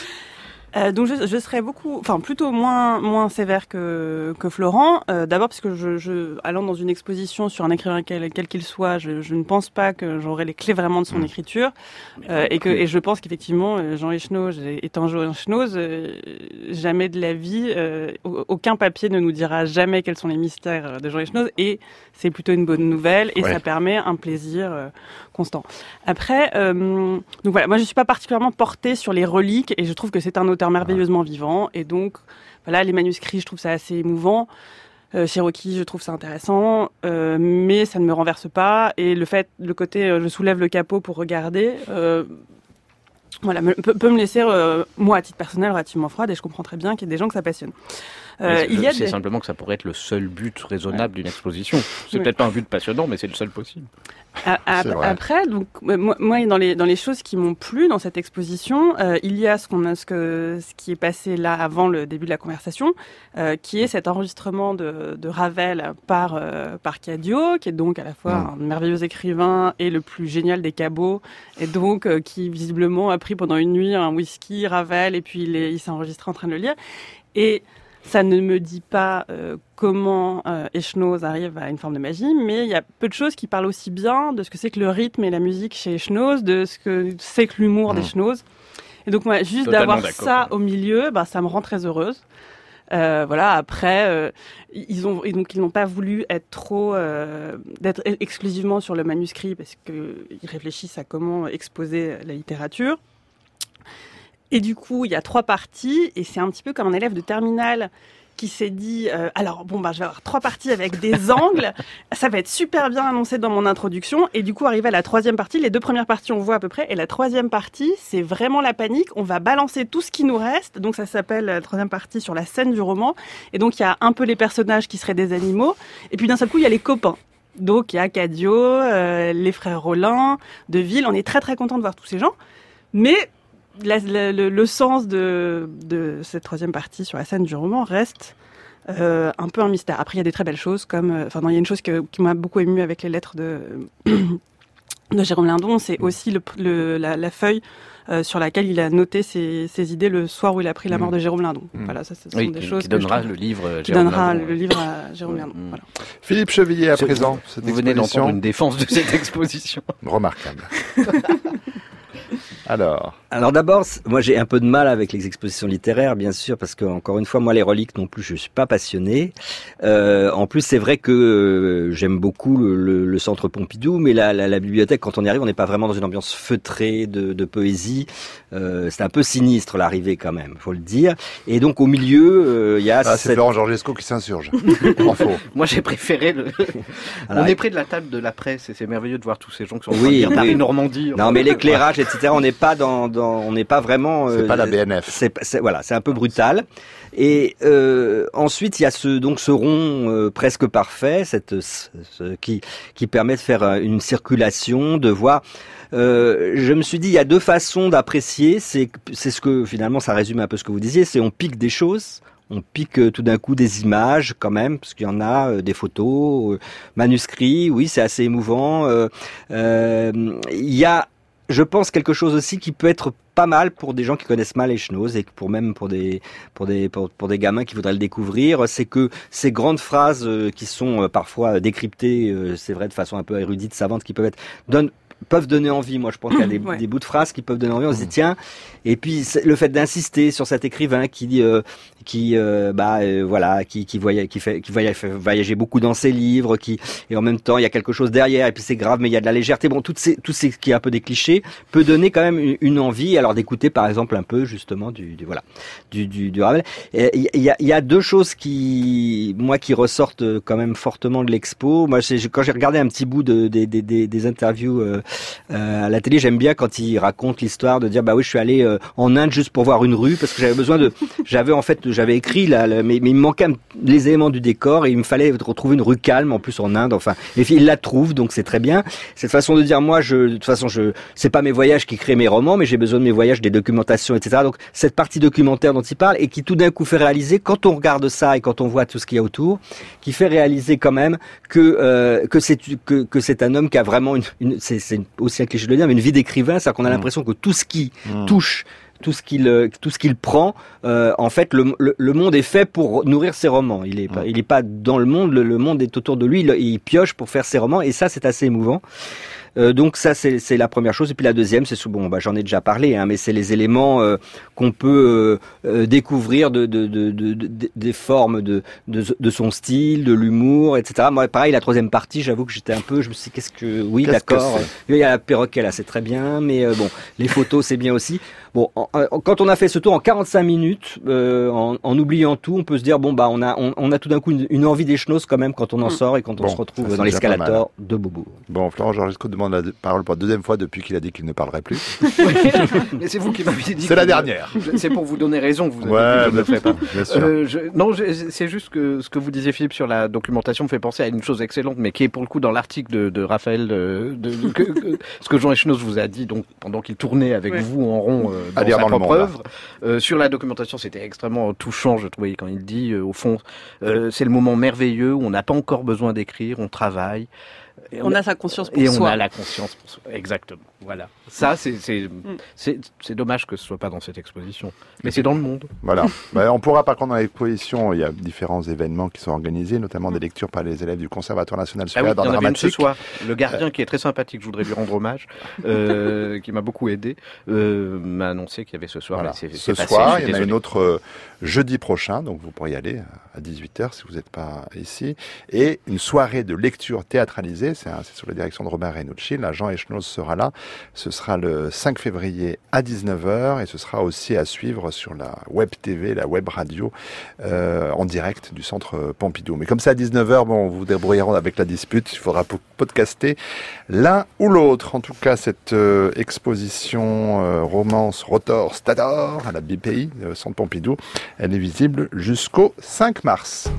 Speaker 1: Euh, donc je, je serais beaucoup, enfin plutôt moins moins sévère que que Florent. Euh, D'abord parce que je, je allant dans une exposition sur un écrivain quel quel qu'il soit, je, je ne pense pas que j'aurai les clés vraiment de son
Speaker 2: Mmh.
Speaker 1: écriture, euh, et que et je pense qu'effectivement euh, Jean Echenoz étant Jean Echenoz, euh, jamais de la vie, euh, aucun papier ne nous dira jamais quels sont les mystères de Jean Echenoz, et c'est plutôt une bonne nouvelle, et
Speaker 2: Ouais.
Speaker 1: ça permet un plaisir euh, constant. Après, euh, donc voilà, moi je suis pas particulièrement portée sur les reliques, et je trouve que c'est un auteur merveilleusement vivant, et donc voilà, les manuscrits, je trouve ça assez émouvant. Euh, Cherokee, je trouve ça intéressant, euh, mais ça ne me renverse pas, et le fait, le côté, euh, je soulève le capot pour regarder, euh, voilà, me, peut, peut me laisser, euh, moi à titre personnel, relativement froide, et je comprends très bien qu'il y a des gens que ça passionne. Euh,
Speaker 5: Mais
Speaker 1: il y a
Speaker 5: c'est
Speaker 1: des...
Speaker 5: simplement que ça pourrait être le seul but raisonnable d'une exposition. C'est
Speaker 1: Oui.
Speaker 5: peut-être pas un but passionnant, mais c'est le seul possible.
Speaker 1: A- a-
Speaker 2: C'est vrai.
Speaker 1: Après, donc euh, moi, moi, dans les dans les choses qui m'ont plu dans cette exposition, euh, il y a ce qu'on a ce que ce qui est passé là avant le début de la conversation, euh, qui est cet enregistrement de, de Ravel par euh, par Cadio, qui est donc à la fois
Speaker 2: Mm.
Speaker 1: un merveilleux écrivain et le plus génial des cabots, et donc euh, qui visiblement a pris pendant une nuit un whisky Ravel, et puis il, est- il s'est enregistré en train de le lire, et ça ne me dit pas euh, comment euh, Echenoz arrive à une forme de magie, mais il y a peu de choses qui parlent aussi bien de ce que c'est que le rythme et la musique chez Echenoz, de ce que c'est que l'humour
Speaker 2: Mmh.
Speaker 1: d'Echenoz. Et donc moi, juste
Speaker 5: Totalement
Speaker 1: d'avoir
Speaker 5: d'accord.
Speaker 1: ça au milieu, bah, ça me rend très heureuse. Euh, voilà. Après, euh, ils ont et donc ils n'ont pas voulu être trop euh, d'être exclusivement sur le manuscrit, parce que ils réfléchissent à comment exposer la littérature. Et du coup, il y a trois parties, et c'est un petit peu comme un élève de terminale qui s'est dit, euh, alors bon, bah, je vais avoir trois parties avec des angles, ça va être super bien annoncé dans mon introduction, et du coup, arrivé à la troisième partie, les deux premières parties, on voit à peu près, et la troisième partie, c'est vraiment la panique, on va balancer tout ce qui nous reste, donc ça s'appelle la troisième partie sur la scène du roman, et donc il y a un peu les personnages qui seraient des animaux, et puis d'un seul coup, il y a les copains. Donc il y a Cadio, euh, les frères Rollin, Deville, on est très très content de voir tous ces gens. Mais la, la, le, le sens de, de cette troisième partie sur la scène du roman reste euh, un peu un mystère. Après, il y a des très belles choses, comme, enfin, il y a une chose que, qui m'a beaucoup émue avec les lettres de de Jérôme Lindon, c'est aussi le, le, la, la feuille euh, sur laquelle il a noté ses, ses idées le soir où il a appris la mort de Jérôme Lindon.
Speaker 5: Mmh.
Speaker 1: Voilà, ça, ce sont
Speaker 5: oui,
Speaker 1: des
Speaker 5: qui,
Speaker 1: choses
Speaker 5: qui donnera
Speaker 1: que je
Speaker 5: le livre.
Speaker 1: Qui
Speaker 5: Jérôme
Speaker 1: donnera
Speaker 5: Lindon,
Speaker 1: le livre à Jérôme Lindon.
Speaker 5: Mmh.
Speaker 1: Voilà.
Speaker 2: Philippe Chevillier à
Speaker 5: C'est
Speaker 2: présent.
Speaker 5: Vous,
Speaker 2: cette
Speaker 5: vous venez
Speaker 2: exposition.
Speaker 5: d'entendre une défense de cette exposition.
Speaker 2: Remarquable. Alors.
Speaker 4: Alors d'abord, moi j'ai un peu de mal avec les expositions littéraires, bien sûr, parce que encore une fois, moi les reliques non plus, je suis pas passionné. Euh, en plus, c'est vrai que euh, j'aime beaucoup le, le, le Centre Pompidou, mais la, la, la bibliothèque, quand on y arrive, on n'est pas vraiment dans une ambiance feutrée de, de poésie. Euh, c'est un peu sinistre l'arrivée quand même, faut le dire. Et donc au milieu, il euh, y a.
Speaker 2: Ah,
Speaker 4: cette...
Speaker 2: c'est Florent Georgesco qui s'insurge. En faux.
Speaker 5: Moi j'ai préféré le.
Speaker 4: Alors,
Speaker 5: on est près de la table de la presse et c'est merveilleux de voir tous ces gens qui sont en train
Speaker 4: oui,
Speaker 5: de lire
Speaker 4: oui.
Speaker 5: Paris-Normandie.
Speaker 4: Non, mais l'éclairage, et cetera. On n'est pas dans, dans, on n'est pas vraiment.
Speaker 2: C'est
Speaker 4: euh,
Speaker 2: pas la B N F.
Speaker 4: C'est, c'est voilà, c'est un peu brutal. Et euh, ensuite, il y a ce donc ce rond euh, presque parfait, cette ce, ce, qui qui permet de faire une circulation, de voir. Euh, je me suis dit, il y a deux façons d'apprécier. C'est c'est ce que finalement, ça résume un peu ce que vous disiez. C'est on pique des choses. On pique euh, tout d'un coup des images quand même, parce qu'il y en a, euh, des photos, euh, manuscrits. Oui, c'est assez émouvant. Euh, euh, il y a, je pense, quelque chose aussi qui peut être pas mal pour des gens qui connaissent mal Echenoz et pour même pour des pour des pour, pour des gamins qui voudraient le découvrir, c'est que ces grandes phrases euh, qui sont euh, parfois décryptées, euh, c'est vrai de façon un peu érudite, savante, qui peuvent être donnent peuvent donner envie. Moi, je pense qu'il y a des, ouais. des bouts de phrases qui peuvent donner envie. On se dit tiens. Et puis le fait d'insister sur cet écrivain qui euh, qui euh, bah euh, voilà qui qui voyage qui fait qui voyage, fait voyager beaucoup dans ses livres, qui et en même temps il y a quelque chose derrière. Et puis c'est grave, mais il y a de la légèreté. Bon, toutes ces tout ce qui est un peu des clichés peut donner quand même une, une envie. Alors d'écouter par exemple un peu justement du, du voilà du du, du Ravel. Il y a il y a deux choses qui moi qui ressortent quand même fortement de l'expo. Moi, c'est, quand j'ai regardé un petit bout de des des des, des interviews euh, Euh, à la télé, j'aime bien quand il raconte l'histoire de dire bah oui, je suis allé euh, en Inde juste pour voir une rue parce que j'avais besoin de j'avais en fait j'avais écrit là le, mais, mais il me manquait les éléments du décor et il me fallait retrouver une rue calme en plus en Inde, enfin et puis il la trouve, donc c'est très bien. Cette façon de dire moi je de toute façon je c'est pas mes voyages qui créent mes romans, mais j'ai besoin de mes voyages, des documentations, et cetera. Donc cette partie documentaire dont il parle et qui tout d'un coup fait réaliser, quand on regarde ça et quand on voit tout ce qu'il y a autour, qui fait réaliser quand même que euh, que c'est que que c'est un homme qui a vraiment une, une c'est c'est aussi un cliché de le dire, mais une vie d'écrivain, c'est-à-dire qu'on a l'impression que tout ce qui mmh. touche, tout ce qu'il, tout ce qu'il prend, euh, en fait, le, le, le monde est fait pour nourrir ses romans. Il est pas, mmh. il est pas dans le monde, le, le monde est autour de lui. Il, il pioche pour faire ses romans, et ça, c'est assez émouvant. Euh, donc ça c'est c'est la première chose, et puis la deuxième c'est bon bah j'en ai déjà parlé hein, mais c'est les éléments euh, qu'on peut euh, découvrir de, de, de, de, de des formes de, de de son style, de l'humour, et cetera. Moi pareil, la troisième partie, j'avoue que j'étais un peu, je me suis dit qu'est-ce que oui qu'est-ce d'accord que il y a la perroquet là, c'est très bien, mais euh, bon les photos c'est bien aussi. Bon, en, en, quand on a fait ce tour en quarante-cinq minutes, euh, en, en oubliant tout, on peut se dire bon bah on a on, on a tout d'un coup une, une envie d'Echenoz quand même quand on en mmh. sort et quand on bon, se retrouve dans l'escalator de Beaubourg.
Speaker 2: Bon, Florent Georgesco demande la parole pour la deuxième fois depuis qu'il a dit qu'il ne parlerait plus.
Speaker 5: Mais c'est vous qui m'avez dit.
Speaker 2: C'est la dernière.
Speaker 5: Je, c'est pour vous donner raison. Vous
Speaker 2: ouais,
Speaker 5: avez dit, je ne le ferai pas.
Speaker 2: Bien sûr.
Speaker 5: Euh, je, non, je, c'est juste que ce que vous disiez, Philippe, sur la documentation me fait penser à une chose excellente, mais qui est pour le coup dans l'article de, de Raphaël, de, de, de que, que, ce que Jean Echenoz vous a dit donc pendant qu'il tournait avec ouais. vous en rond euh, dans sa propre œuvre. Euh, sur la documentation, c'était extrêmement touchant, je trouvais, quand il dit, euh, au fond, euh, c'est le moment merveilleux où on n'a pas encore besoin d'écrire, on travaille.
Speaker 1: Et on, on a sa conscience pour
Speaker 5: et
Speaker 1: soi.
Speaker 5: Et on a la conscience pour soi. Exactement. Voilà. Ça, c'est, c'est, mm. c'est, c'est dommage que ce soit pas dans cette exposition. Mais c'est dans le monde.
Speaker 2: Voilà. bah, on pourra, par contre, dans l'exposition, il y a différents événements qui sont organisés, notamment des lectures par les élèves du Conservatoire National Supérieur
Speaker 5: ah oui,
Speaker 2: d'Art Dramatique.
Speaker 5: Ce soir. Le gardien, euh... qui est très sympathique, je voudrais lui rendre hommage, euh, qui m'a beaucoup aidé, euh, m'a annoncé qu'il y avait ce soir.
Speaker 2: Voilà.
Speaker 5: C'est,
Speaker 2: ce
Speaker 5: c'est passé,
Speaker 2: soir, il y en a
Speaker 5: désolé.
Speaker 2: une autre euh, jeudi prochain, donc vous pourrez y aller à dix-huit heures si vous n'êtes pas ici. Et une soirée de lecture théâtralisée, c'est, un, c'est sous la direction de Robert Renucci. Là, Jean Echenoz sera là. Ce sera le cinq février à dix-neuf heures et ce sera aussi à suivre sur la web T V, la web radio, euh, en direct du centre Pompidou. Mais comme c'est à dix-neuf heures, bon, vous débrouillerez avec la dispute. Il faudra podcaster l'un ou l'autre. En tout cas, cette euh, exposition euh, romance Rotor Stator à la B P I, euh, centre Pompidou, elle est visible jusqu'au cinq mars.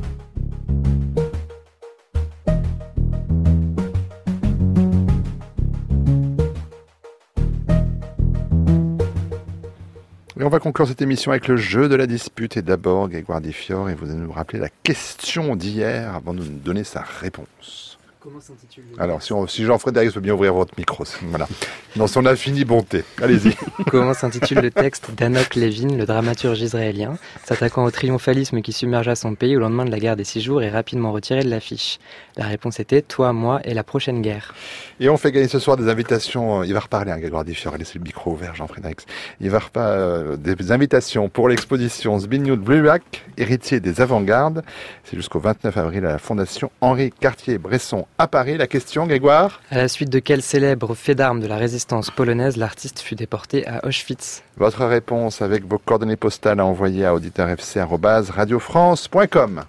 Speaker 2: Et on va conclure cette émission avec le jeu de la dispute. Et d'abord, Grégoire Difior, et vous allez nous rappeler la question d'hier avant de nous donner sa réponse.
Speaker 9: Comment s'intitule le
Speaker 2: Alors, si, on, si Jean-Frédéric peut bien ouvrir votre micro, voilà. Dans son infinie bonté. Allez-y.
Speaker 9: Comment s'intitule le texte d'Anok Levin, le dramaturge israélien, s'attaquant au triomphalisme qui submergea son pays au lendemain de la guerre des six jours et rapidement retiré de l'affiche? La réponse était « Toi, moi et la prochaine guerre ».
Speaker 2: Et on fait gagner ce soir des invitations. Il va reparler, hein, Grégoire Difior. Laissez le micro ouvert, Jean-Frédéric. Il va reparler euh, des invitations pour l'exposition Zbigniew Bluak, héritier des avant-gardes. C'est jusqu'au vingt-neuf avril à la Fondation Henri Cartier-Bresson à Paris. La question, Grégoire?
Speaker 9: À la suite de quel célèbre fait d'armes de la résistance polonaise l'artiste fut déporté à Auschwitz?
Speaker 2: Votre réponse avec vos coordonnées postales à envoyer à auditeur f c arobase radio france point com.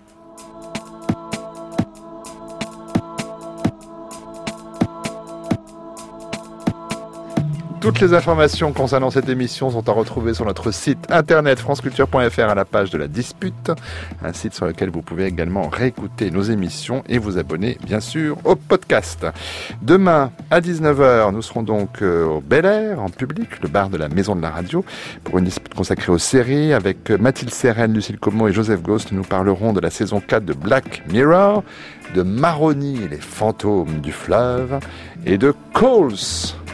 Speaker 2: Toutes les informations concernant cette émission sont à retrouver sur notre site internet franceculture point f r à la page de la dispute, un site sur lequel vous pouvez également réécouter nos émissions et vous abonner bien sûr au podcast. Demain à dix-neuf heures, nous serons donc au Bel Air en public, le bar de la Maison de la Radio, pour une dispute consacrée aux séries avec Mathilde Serren, Lucille Como et Joseph Ghost. Nous parlerons de la saison quatre de Black Mirror, de Maroni et les fantômes du fleuve et de Coles.